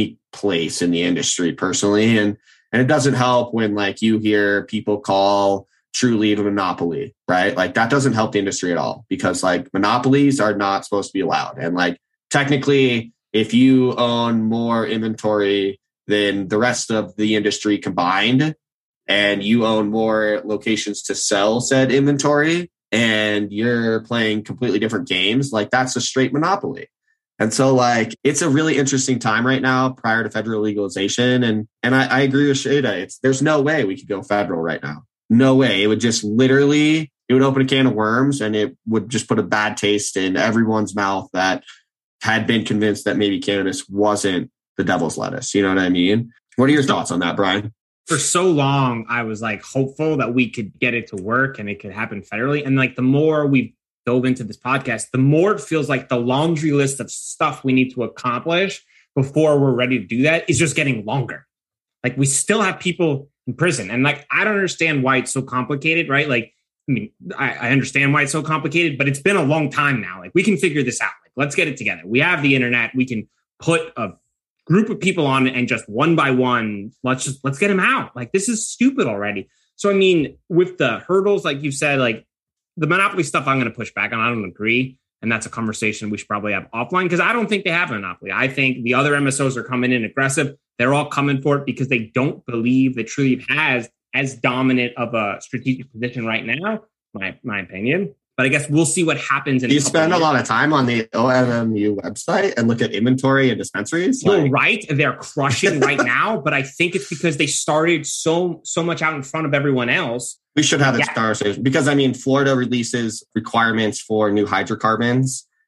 place in the industry personally. And it doesn't help when like you hear people call Trulieve a monopoly, right? Like that doesn't help the industry at all because like monopolies are not supposed to be allowed. And like technically, if you own more inventory than the rest of the industry combined and you own more locations to sell said inventory and you're playing completely different games, like that's a straight monopoly. And so like, it's a really interesting time right now prior to federal legalization. And I agree with Shada. There's no way we could go federal right now. No way. It would just literally, it would open a can of worms and it would just put a bad taste in everyone's mouth that had been convinced that maybe cannabis wasn't the devil's lettuce. You know what I mean? What are your thoughts on that, Brian? For so long, I was like hopeful that we could get it to work and it could happen federally. And like the more we've dove into this podcast, the more it feels like the laundry list of stuff we need to accomplish before we're ready to do that is just getting longer. Like we still have people in prison. And like, I don't understand why it's so complicated, right? Like, I mean, I understand why it's so complicated, but it's been a long time now. Like we can figure this out. Like, let's get it together. We have the internet. We can put a group of people on and just one by one, let's get them out. Like this is stupid already. So, I mean, with the hurdles, like you said, like, the monopoly stuff I'm going to push back on. I don't agree. And that's a conversation we should probably have offline because I don't think they have a monopoly. I think the other MSOs are coming in aggressive. They're all coming for it because they don't believe that Trulieve has as dominant of a strategic position right now, my opinion. But I guess we'll see what happens. You spend a lot of time on the OMMU website and look at inventory and dispensaries. You're right. They're crushing right now. But I think it's because they started so much out in front of everyone else. We should have this conversation because I mean, Florida releases requirements for new hydrocarbons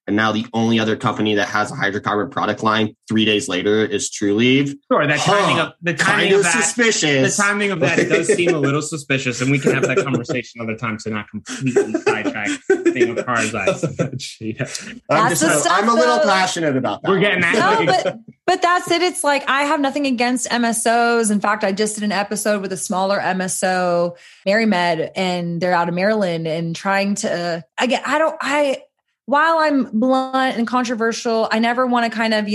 And now the only other company that has a hydrocarbon product line 3 days later is Trulieve. Sure, the timing of that, suspicious. The timing of that does seem a little suspicious, and we can have that conversation other time to not completely sidetrack thing of Car's eyes. I'm a little passionate about that. We're getting that. No, but that's it. It's like, I have nothing against MSOs. In fact, I just did an episode with a smaller MSO, MaryMed, and they're out of Maryland, and trying to, while I'm blunt and controversial, I never want to kind of,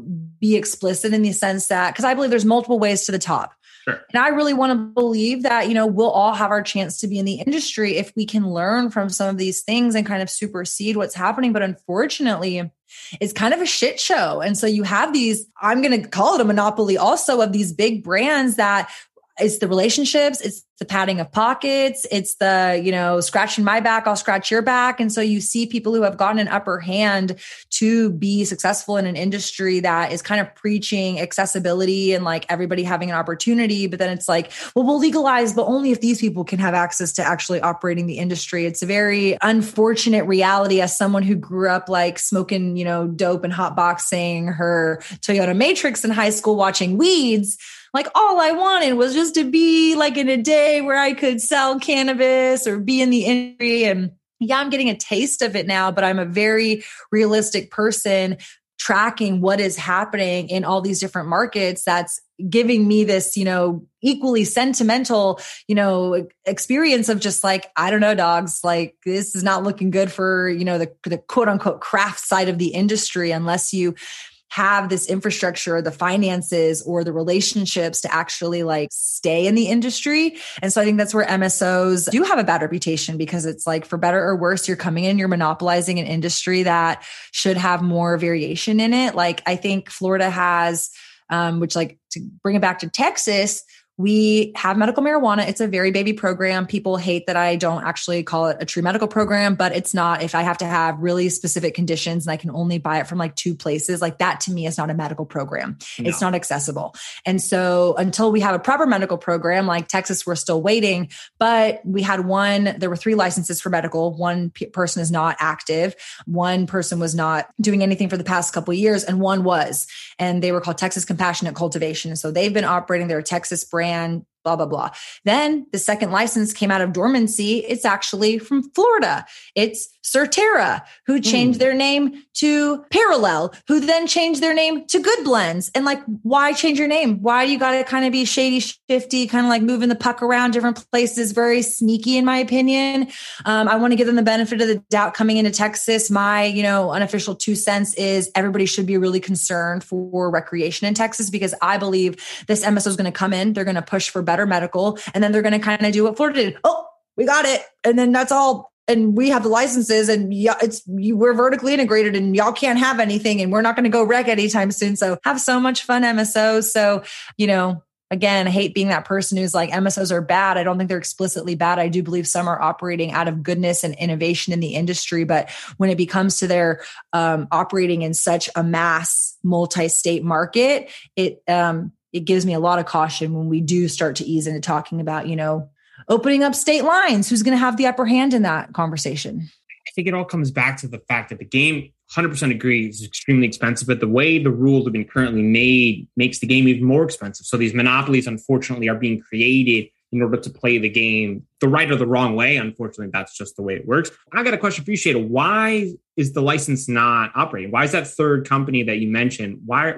be explicit in the sense that, because I believe there's multiple ways to the top. Sure. And I really want to believe that, we'll all have our chance to be in the industry if we can learn from some of these things and kind of supersede what's happening. But unfortunately, it's kind of a shit show. And so you have these, I'm going to call it a monopoly also, of these big brands that it's the relationships, it's the padding of pockets, it's the, scratching my back, I'll scratch your back. And so you see people who have gotten an upper hand to be successful in an industry that is kind of preaching accessibility and like everybody having an opportunity. But then it's like, well, we'll legalize, but only if these people can have access to actually operating the industry. It's a very unfortunate reality as someone who grew up like smoking, dope and hotboxing her Toyota Matrix in high school, watching Weeds. Like, all I wanted was just to be like in a day where I could sell cannabis or be in the industry. And yeah, I'm getting a taste of it now, but I'm a very realistic person tracking what is happening in all these different markets. That's giving me this, equally sentimental, experience of just like, I don't know, dogs, like this is not looking good for, the quote unquote craft side of the industry, unless you have this infrastructure, the finances or the relationships to actually like stay in the industry. And so I think that's where MSOs do have a bad reputation, because it's like, for better or worse, you're coming in, you're monopolizing an industry that should have more variation in it. Like I think Florida has, which, like, to bring it back to Texas, we have medical marijuana. It's a very baby program. People hate that I don't actually call it a true medical program, but it's not. If I have to have really specific conditions and I can only buy it from like 2 places, like that to me is not a medical program. No. It's not accessible. And so until we have a proper medical program, like Texas, we're still waiting. But we had there were 3 licenses for medical. One person is not active. One person was not doing anything for the past couple of years, and one was. And they were called Texas Compassionate Cultivation. So they've been operating their Texas brand, blah, blah, blah. Then the second license came out of dormancy. It's actually from Florida. It's Surterra, who changed their name to Parallel, who then changed their name to Good Blends. And like, why change your name? Why do you got to kind of be shady, shifty, kind of like moving the puck around different places? Very sneaky, in my opinion. I want to give them the benefit of the doubt coming into Texas. My, unofficial 2 cents is everybody should be really concerned for recreation in Texas, because I believe this MSO is going to come in. They're going to push for better medical. And then they're going to kind of do what Florida did. Oh, we got it. And then that's all. And we have the licenses, and we're vertically integrated, and y'all can't have anything, and we're not going to go rec anytime soon. So have so much fun, MSOs. So, again, I hate being that person who's like, MSOs are bad. I don't think they're explicitly bad. I do believe some are operating out of goodness and innovation in the industry. But when it becomes to their operating in such a mass multi-state market, it gives me a lot of caution when we do start to ease into talking about, opening up state lines. Who's going to have the upper hand in that conversation? I think it all comes back to the fact that the game, 100% agree, is extremely expensive, but the way the rules have been currently made makes the game even more expensive. So these monopolies, unfortunately, are being created in order to play the game the right or the wrong way. Unfortunately, that's just the way it works. I got a question for you, Shada. Why is the license not operating? Why is that third company that you mentioned? Why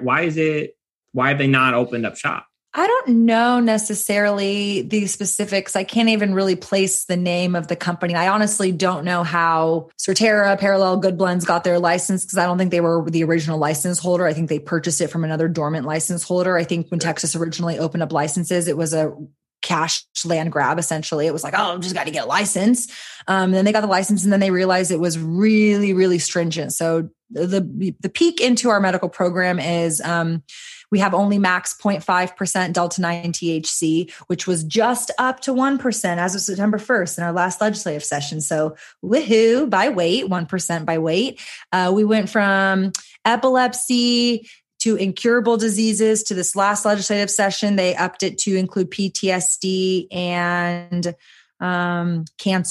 have they not opened up shop? I don't know necessarily the specifics. I can't even really place the name of the company. I honestly don't know how Surterra, Parallel, Good Blends got their license, because I don't think they were the original license holder. I think they purchased it from another dormant license holder. I think when Texas originally opened up licenses, it was a cash land grab. Essentially, it was like, oh, I'm just got to get a license. Then they got the license, and then they realized it was really, really stringent. So the peak into our medical program is, we have only max 0.5% Delta-9 THC, which was just up to 1% as of September 1st in our last legislative session. So woohoo, by weight, 1% by weight. We went from epilepsy to incurable diseases to this last legislative session. They upped it to include PTSD and cancer.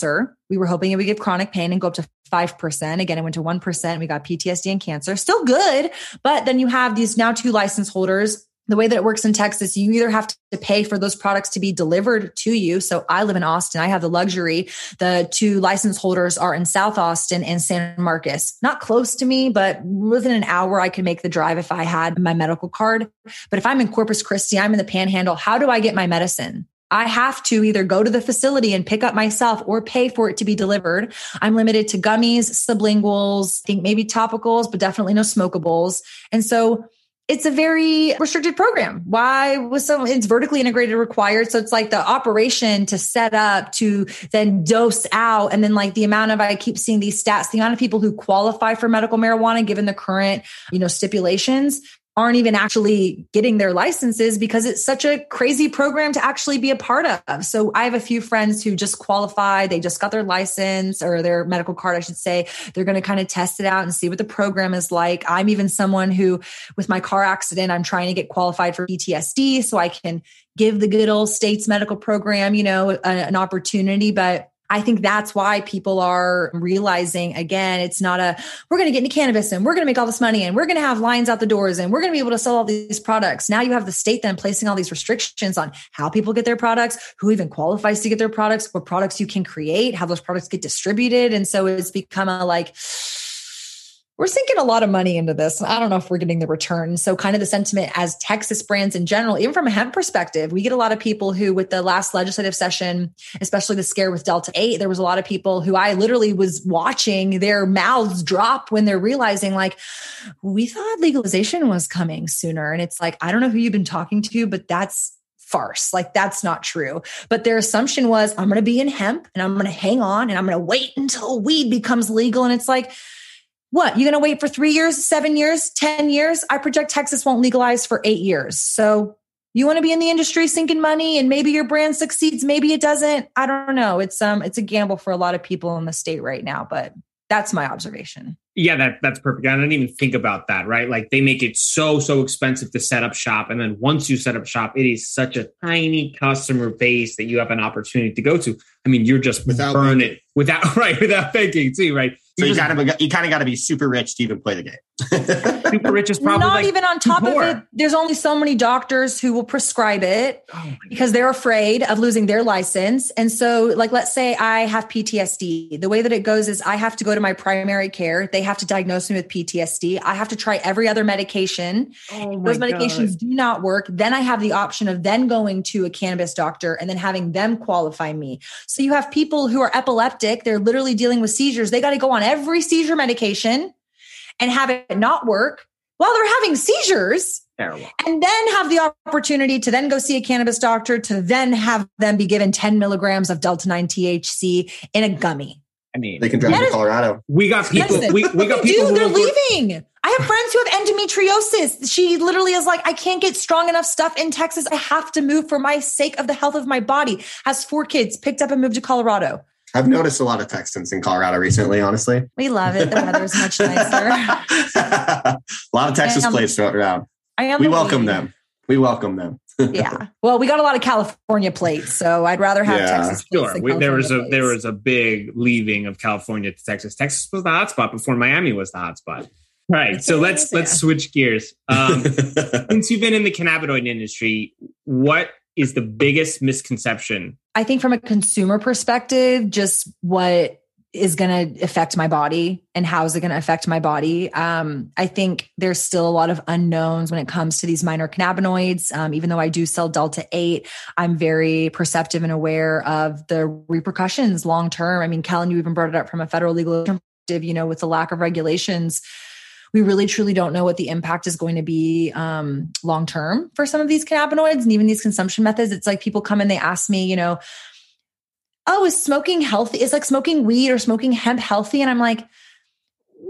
We were hoping it would give chronic pain and go up to 5%. Again, it went to 1%. We got PTSD and cancer. Still good. But then you have these now 2 license holders. The way that it works in Texas, you either have to pay for those products to be delivered to you. So I live in Austin. I have the luxury. The 2 license holders are in South Austin and San Marcos. Not close to me, but within an hour, I could make the drive if I had my medical card. But if I'm in Corpus Christi, I'm in the Panhandle, how do I get my medicine? I have to either go to the facility and pick up myself or pay for it to be delivered. I'm limited to gummies, sublinguals, I think maybe topicals, but definitely no smokables. And so it's a very restricted program. It's vertically integrated required. So it's like the operation to set up, to then dose out. And then like the amount of, I keep seeing these stats, the amount of people who qualify for medical marijuana, given the current, stipulations, aren't even actually getting their licenses because it's such a crazy program to actually be a part of. So I have a few friends who just qualified. They just got their license or their medical card, I should say. They're going to kind of test it out and see what the program is like. I'm even someone who, with my car accident, I'm trying to get qualified for PTSD so I can give the good old state's medical program, an opportunity. But I think that's why people are realizing, again, it's not we're going to get into cannabis and we're going to make all this money and we're going to have lines out the doors and we're going to be able to sell all these products. Now you have the state then placing all these restrictions on how people get their products, who even qualifies to get their products, what products you can create, how those products get distributed. And so it's become we're sinking a lot of money into this. I don't know if we're getting the return. So kind of the sentiment as Texas brands in general, even from a hemp perspective, we get a lot of people who with the last legislative session, especially the scare with Delta 8, there was a lot of people who I literally was watching their mouths drop when they're realizing we thought legalization was coming sooner. And it's I don't know who you've been talking to, but that's farce. That's not true. But their assumption was I'm going to be in hemp and I'm going to hang on and I'm going to wait until weed becomes legal. And it's what? You're going to wait for 3 years, 7 years, 10 years? I project Texas won't legalize for 8 years. So you want to be in the industry sinking money and maybe your brand succeeds, maybe it doesn't. I don't know. It's a gamble for a lot of people in the state right now, but that's my observation. Yeah, that's perfect. I didn't even think about that, right? They make it so expensive to set up shop. And then once you set up shop, it is such a tiny customer base that you have an opportunity to go to. I mean, you're just burn it without thinking too, right? So you kind of got to be super rich to even play the game. Super rich is probably not even on top of it. There's only so many doctors who will prescribe it because they're afraid of losing their license. And so let's say I have PTSD. The way that it goes is I have to go to my primary care. They have to diagnose me with PTSD. I have to try every other medication. Those medications do not work. Then I have the option of then going to a cannabis doctor and then having them qualify me. So you have people who are epileptic. They're literally dealing with seizures. They got to go on every seizure medication and have it not work while they're having seizures. Terrible. And then have the opportunity to then go see a cannabis doctor to then have them be given 10 milligrams of Delta-9 THC in a gummy. I mean, they can drive to Colorado. We got people. We got people. They're leaving. I have friends who have endometriosis. She literally is I can't get strong enough stuff in Texas. I have to move for my sake of the health of my body. Has 4 kids, picked up and moved to Colorado. I've noticed a lot of Texans in Colorado recently, honestly. We love it. The weather's much nicer. A lot of Texas plates thrown around. We welcome them. Yeah. Well, we got a lot of California plates, so I'd rather have Texas plates. Sure. There was a big leaving of California to Texas. Texas was the hotspot before Miami was the hotspot. Right. So let's switch gears. Since you've been in the cannabinoid industry, what is the biggest misconception? I think from a consumer perspective, just what is going to affect my body and how is it going to affect my body? I think there's still a lot of unknowns when it comes to these minor cannabinoids. Even though I do sell Delta 8, I'm very perceptive and aware of the repercussions long-term. I mean, Kellen, you even brought it up from a federal legal perspective, with the lack of regulations. We really, truly don't know what the impact is going to be long-term for some of these cannabinoids and even these consumption methods. It's people come and they ask me, is smoking healthy? Is smoking weed or smoking hemp healthy? And I'm like,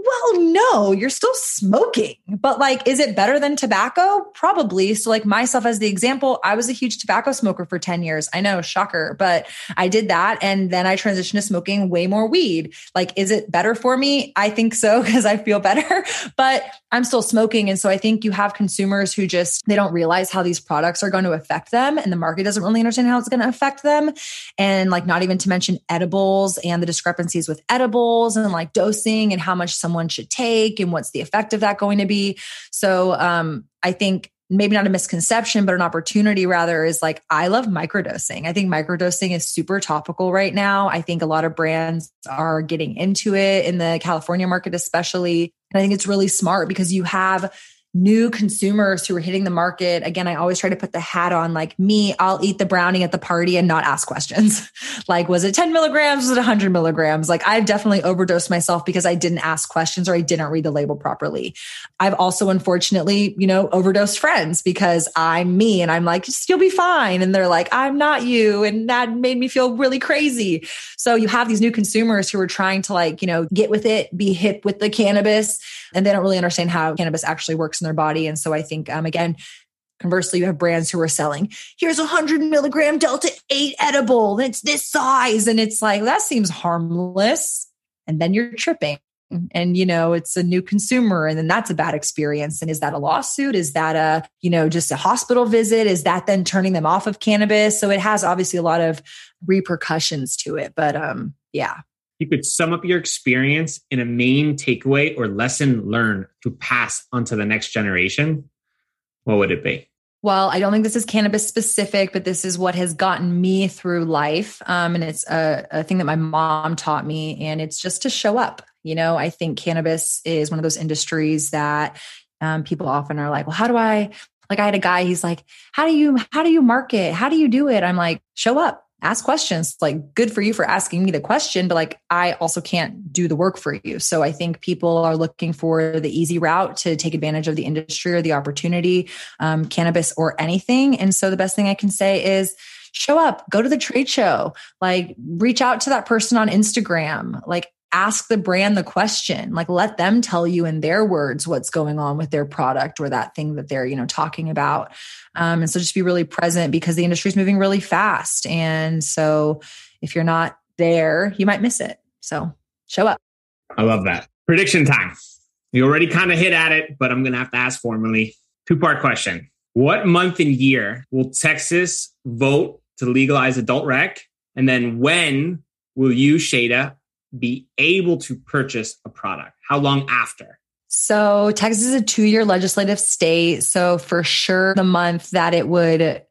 well, no, you're still smoking, but like, is it better than tobacco? Probably. So like myself as the example, I was a huge tobacco smoker for 10 years. I know, shocker, but I did that. And then I transitioned to smoking way more weed. Like, is it better for me? I think so, because I feel better, but I'm still smoking. And so I think you have consumers who they don't realize how these products are going to affect them. And the market doesn't really understand how it's going to affect them. And like, not even to mention edibles and the discrepancies with edibles and like dosing and how much someone should take and what's the effect of that going to be. So I think maybe not a misconception, but an opportunity rather is like, I love microdosing. I think microdosing is super topical right now. I think a lot of brands are getting into it in the California market, especially. And I think it's really smart because you have new consumers who are hitting the market. Again, I always try to put the hat on, like me, I'll eat the brownie at the party and not ask questions. Like, was it 10 milligrams? Was it 100 milligrams? Like, I've definitely overdosed myself because I didn't ask questions or I didn't read the label properly. I've also, unfortunately, overdosed friends because I'm me and I'm like, you'll be fine. And they're like, I'm not you. And that made me feel really crazy. So you have these new consumers who are trying to get with it, be hip with the cannabis, and they don't really understand how cannabis actually works in their body. And so I think, again, conversely, you have brands who are selling, here's a 100 milligram Delta 8 edible. It's this size. And it's like, that seems harmless. And then you're tripping. And, it's a new consumer. And then that's a bad experience. And is that a lawsuit? Is that just a hospital visit? Is that then turning them off of cannabis? So it has obviously a lot of repercussions to it. But yeah. You could sum up your experience in a main takeaway or lesson learned to pass on to the next generation, what would it be? Well, I don't think this is cannabis specific, but this is what has gotten me through life. And it's a thing that my mom taught me, and it's just to show up. I think cannabis is one of those industries that people often are like, well, how do I had a guy, he's like, how do you market? How do you do it? I'm like, show up. Ask questions. Like, good for you for asking me the question, but like, I also can't do the work for you. So I think people are looking for the easy route to take advantage of the industry or the opportunity, cannabis or anything. And so the best thing I can say is show up, go to the trade show, like reach out to that person on Instagram, like ask the brand the question, like let them tell you in their words what's going on with their product or that thing that they're, talking about. And so just be really present because the industry is moving really fast. And so if you're not there, you might miss it. So show up. I love that. Prediction time. You already kind of hit at it, but I'm going to have to ask formally. 2-part question. What month and year will Texas vote to legalize adult rec? And then when will you, Shada, be able to purchase a product? How long after? So Texas is a 2-year legislative state. So for sure, the month that it would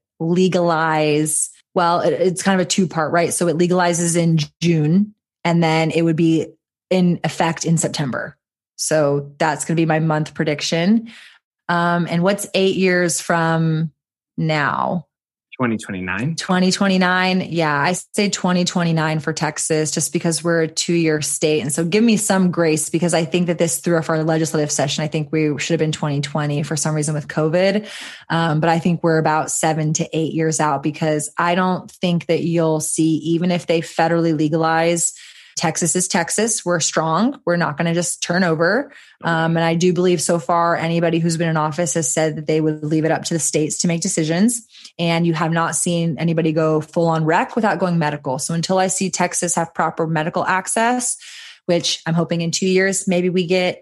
legalize, well, it's kind of a 2-part, right? So it legalizes in June and then it would be in effect in September. So that's going to be my month prediction. And what's 8 years from now? 2029. 2029. Yeah, I say 2029 for Texas just because we're a 2-year state. And so give me some grace because I think that this threw off our legislative session. I think we should have been 2020 for some reason with COVID. But I think we're about 7 to 8 years out because I don't think that you'll see, even if they federally legalize, Texas is Texas. We're strong. We're not going to just turn over. And I do believe so far, anybody who's been in office has said that they would leave it up to the states to make decisions. And you have not seen anybody go full on rec without going medical. So until I see Texas have proper medical access, which I'm hoping in 2 years, maybe we get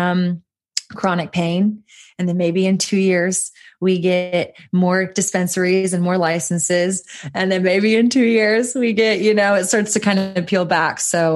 chronic pain. And then maybe in 2 years, we get more dispensaries and more licenses. And then maybe in 2 years, we get, it starts to kind of peel back. So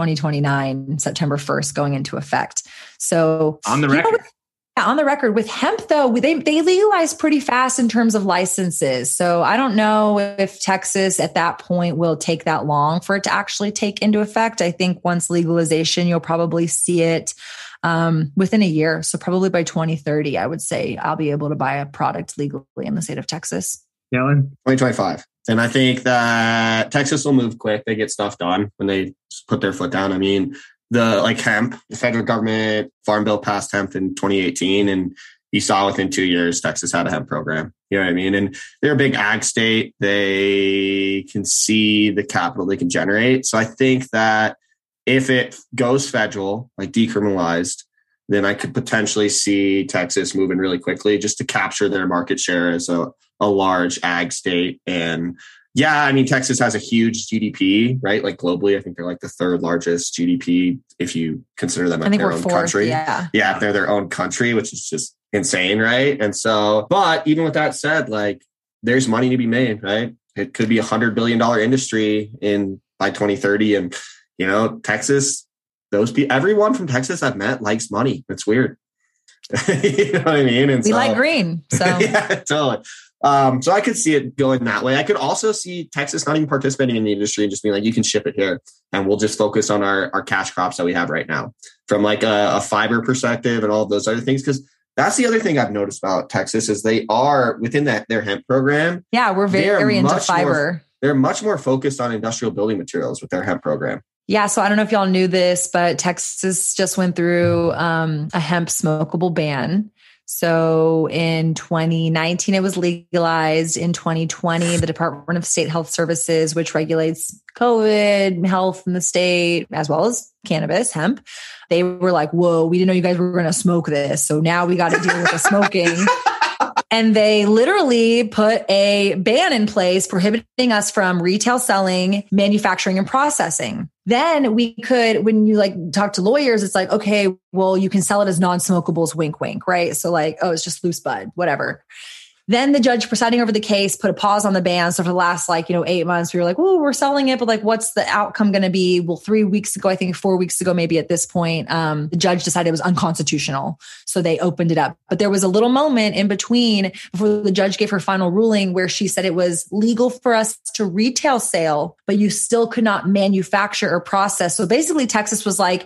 2029, September 1st, going into effect. So on the record. On the record with hemp, though, they legalize pretty fast in terms of licenses. So I don't know if Texas at that point will take that long for it to actually take into effect. I think once legalization, you'll probably see it within a year. So probably by 2030, I would say I'll be able to buy a product legally in the state of Texas. Dylan? 2025. And I think that Texas will move quick. They get stuff done when they put their foot down. I mean, hemp, the federal government farm bill passed hemp in 2018. And you saw within 2 years, Texas had a hemp program. You know what I mean? And they're a big ag state. They can see the capital they can generate. So I think that if it goes federal, like decriminalized, then I could potentially see Texas moving really quickly just to capture their market share as a large ag state. And yeah, I mean, Texas has a huge GDP, right? Like globally, I think they're like the third largest GDP if you consider them their own country. Yeah, if they're their own country, which is just insane, right? And so, but even with that said, like there's money to be made, right? It could be $100 billion industry by 2030. And, you know, Texas, everyone from Texas I've met likes money. It's weird. You know what I mean? And we like green. So yeah, totally. So I could see it going that way. I could also see Texas not even participating in the industry and just being like, you can ship it here and we'll just focus on our cash crops that we have right now from like a fiber perspective and all of those other things. Because that's the other thing I've noticed about Texas is they are within their hemp program. Yeah, we're very into fiber. They're much more focused on industrial building materials with their hemp program. Yeah. So I don't know if y'all knew this, but Texas just went through a hemp smokable ban. So in 2019, it was legalized. In 2020, the Department of State Health Services, which regulates COVID health in the state, as well as cannabis, hemp, they were like, whoa, we didn't know you guys were going to smoke this. So now we got to deal with the smoking. And they literally put a ban in place prohibiting us from retail selling, manufacturing, and processing. Then we could, when you like talk to lawyers, it's like, okay, well, you can sell it as non-smokables, wink, wink, right? So like, oh, it's just loose bud, whatever. Then the judge presiding over the case put a pause on the ban. So for the last 8 months, we were like, oh, we're selling it. But like, what's the outcome going to be? Well, 3 weeks ago, I think 4 weeks ago, maybe at this point, the judge decided it was unconstitutional. So they opened it up. But there was a little moment in between before the judge gave her final ruling where she said it was legal for us to retail sale, but you still could not manufacture or process. So basically Texas was like,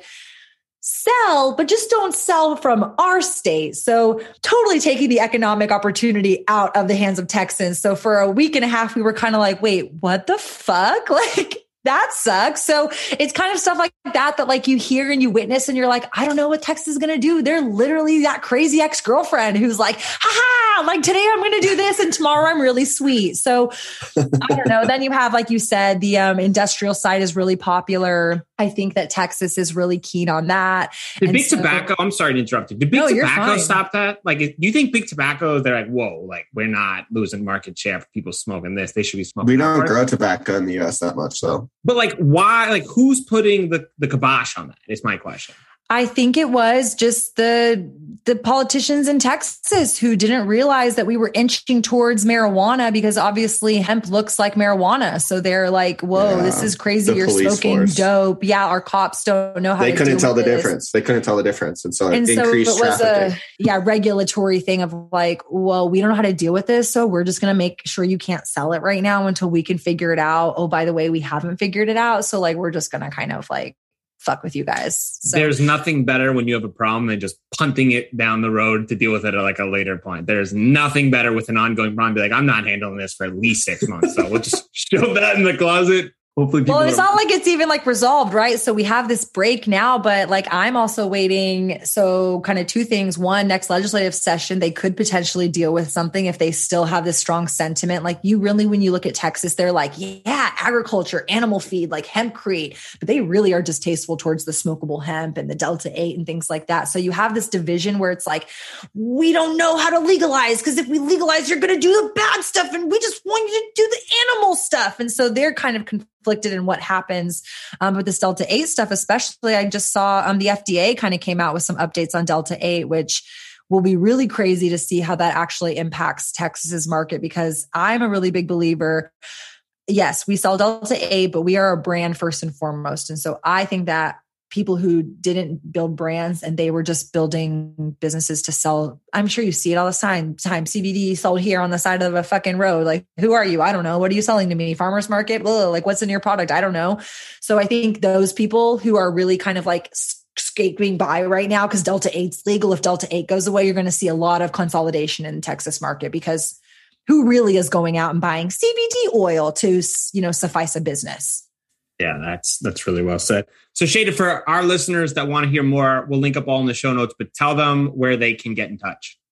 sell, but just don't sell from our state. So totally taking the economic opportunity out of the hands of Texans. So for a week and a half, we were kind of like, wait, what the fuck? Like, that sucks. So it's kind of stuff like that like you hear and you witness and you're like, I don't know what Texas is going to do. They're literally that crazy ex-girlfriend who's like, haha, like today I'm going to do this and tomorrow I'm really sweet. So I don't know. Then you have, like you said, the industrial side is really popular. I think that Texas is really keen on that. Did Big Tobacco, I'm sorry to interrupt you. Did Big Tobacco stop that? Like, do you think Big Tobacco, they're like, whoa, like we're not losing market share for people smoking this. They should be smoking. We don't grow tobacco in the US that much, so. But like, why? Like, who's putting the kibosh on that? Is my question. I think it was just the politicians in Texas who didn't realize that we were inching towards marijuana because obviously hemp looks like marijuana. So they're like, whoa, this is crazy. You're smoking dope. Yeah. Our cops don't know how they couldn't tell the difference. They couldn't tell the difference. And so it increased trafficking. It was a regulatory thing of like, well, we don't know how to deal with this. So we're just going to make sure you can't sell it right now until we can figure it out. Oh, by the way, we haven't figured it out. So like, we're just going to kind of like, fuck with you guys. So. There's nothing better when you have a problem than just punting it down the road to deal with it at like a later point. There's nothing better with an ongoing problem. Be like, I'm not handling this for at least 6 months. So we'll just shove that in the closet. Hopefully well, it's not like it's even like resolved, right? So we have this break now, but like I'm also waiting. So kind of two things. One, next legislative session, they could potentially deal with something if they still have this strong sentiment. Like you really, when you look at Texas, they're like, yeah, agriculture, animal feed, like hempcrete, but they really are distasteful towards the smokable hemp and the Delta 8 and things like that. So you have this division where it's like, we don't know how to legalize because if we legalize, you're going to do the bad stuff and we just want you to do the animal stuff. And so they're kind of conflicted in what happens with this Delta 8 stuff, especially. I just saw the FDA kind of came out with some updates on Delta 8, which will be really crazy to see how that actually impacts Texas's market, because I'm a really big believer. Yes, we sell Delta 8, but we are a brand first and foremost. And so I think that people who didn't build brands and they were just building businesses to sell. I'm sure you see it all the time. CBD sold here on the side of a fucking road. Like, who are you? I don't know. What are you selling to me? Farmer's market? Ugh, like, what's in your product? I don't know. So I think those people who are really kind of like scraping by right now, because Delta 8's legal. If Delta 8 goes away, you're going to see a lot of consolidation in the Texas market, because who really is going out and buying CBD oil to, suffice a business? Yeah, that's really well said. So Shada, for our listeners that want to hear more, we'll link up all in the show notes, but tell them where they can get in touch.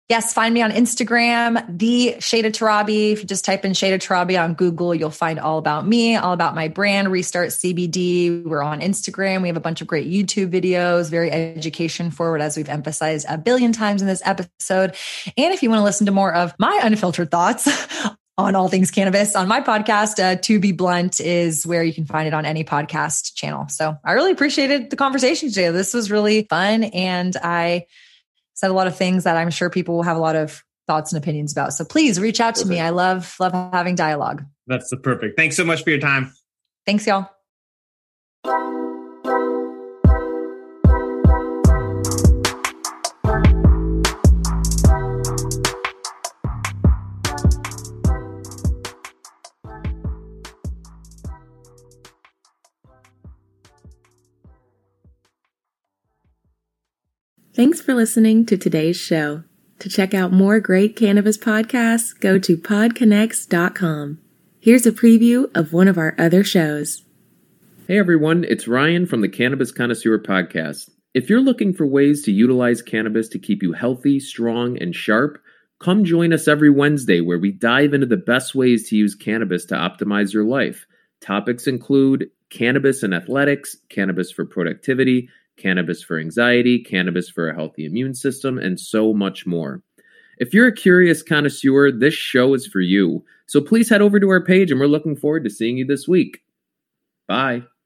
Yes, find me on Instagram, the Shada Tarabi. If you just type in Shada Tarabi on Google, you'll find all about me, all about my brand, Restart CBD. We're on Instagram. We have a bunch of great YouTube videos, very education forward, as we've emphasized a billion times in this episode. And if you want to listen to more of my unfiltered thoughts on all things cannabis, on my podcast, To Be Blunt is where you can find it on any podcast channel. So I really appreciated the conversation today. This was really fun. And I said a lot of things that I'm sure people will have a lot of thoughts and opinions about. So please reach out to me. I love having dialogue. That's the perfect. Thanks so much for your time. Thanks, y'all. Thanks for listening to today's show. To check out more great cannabis podcasts, go to podconnects.com. Here's a preview of one of our other shows. Hey everyone, it's Ryan from the Cannabis Connoisseur Podcast. If you're looking for ways to utilize cannabis to keep you healthy, strong, and sharp, come join us every Wednesday where we dive into the best ways to use cannabis to optimize your life. Topics include cannabis and athletics, cannabis for productivity, cannabis for anxiety, cannabis for a healthy immune system, and so much more. If you're a curious connoisseur, this show is for you. So please head over to our page and we're looking forward to seeing you this week. Bye.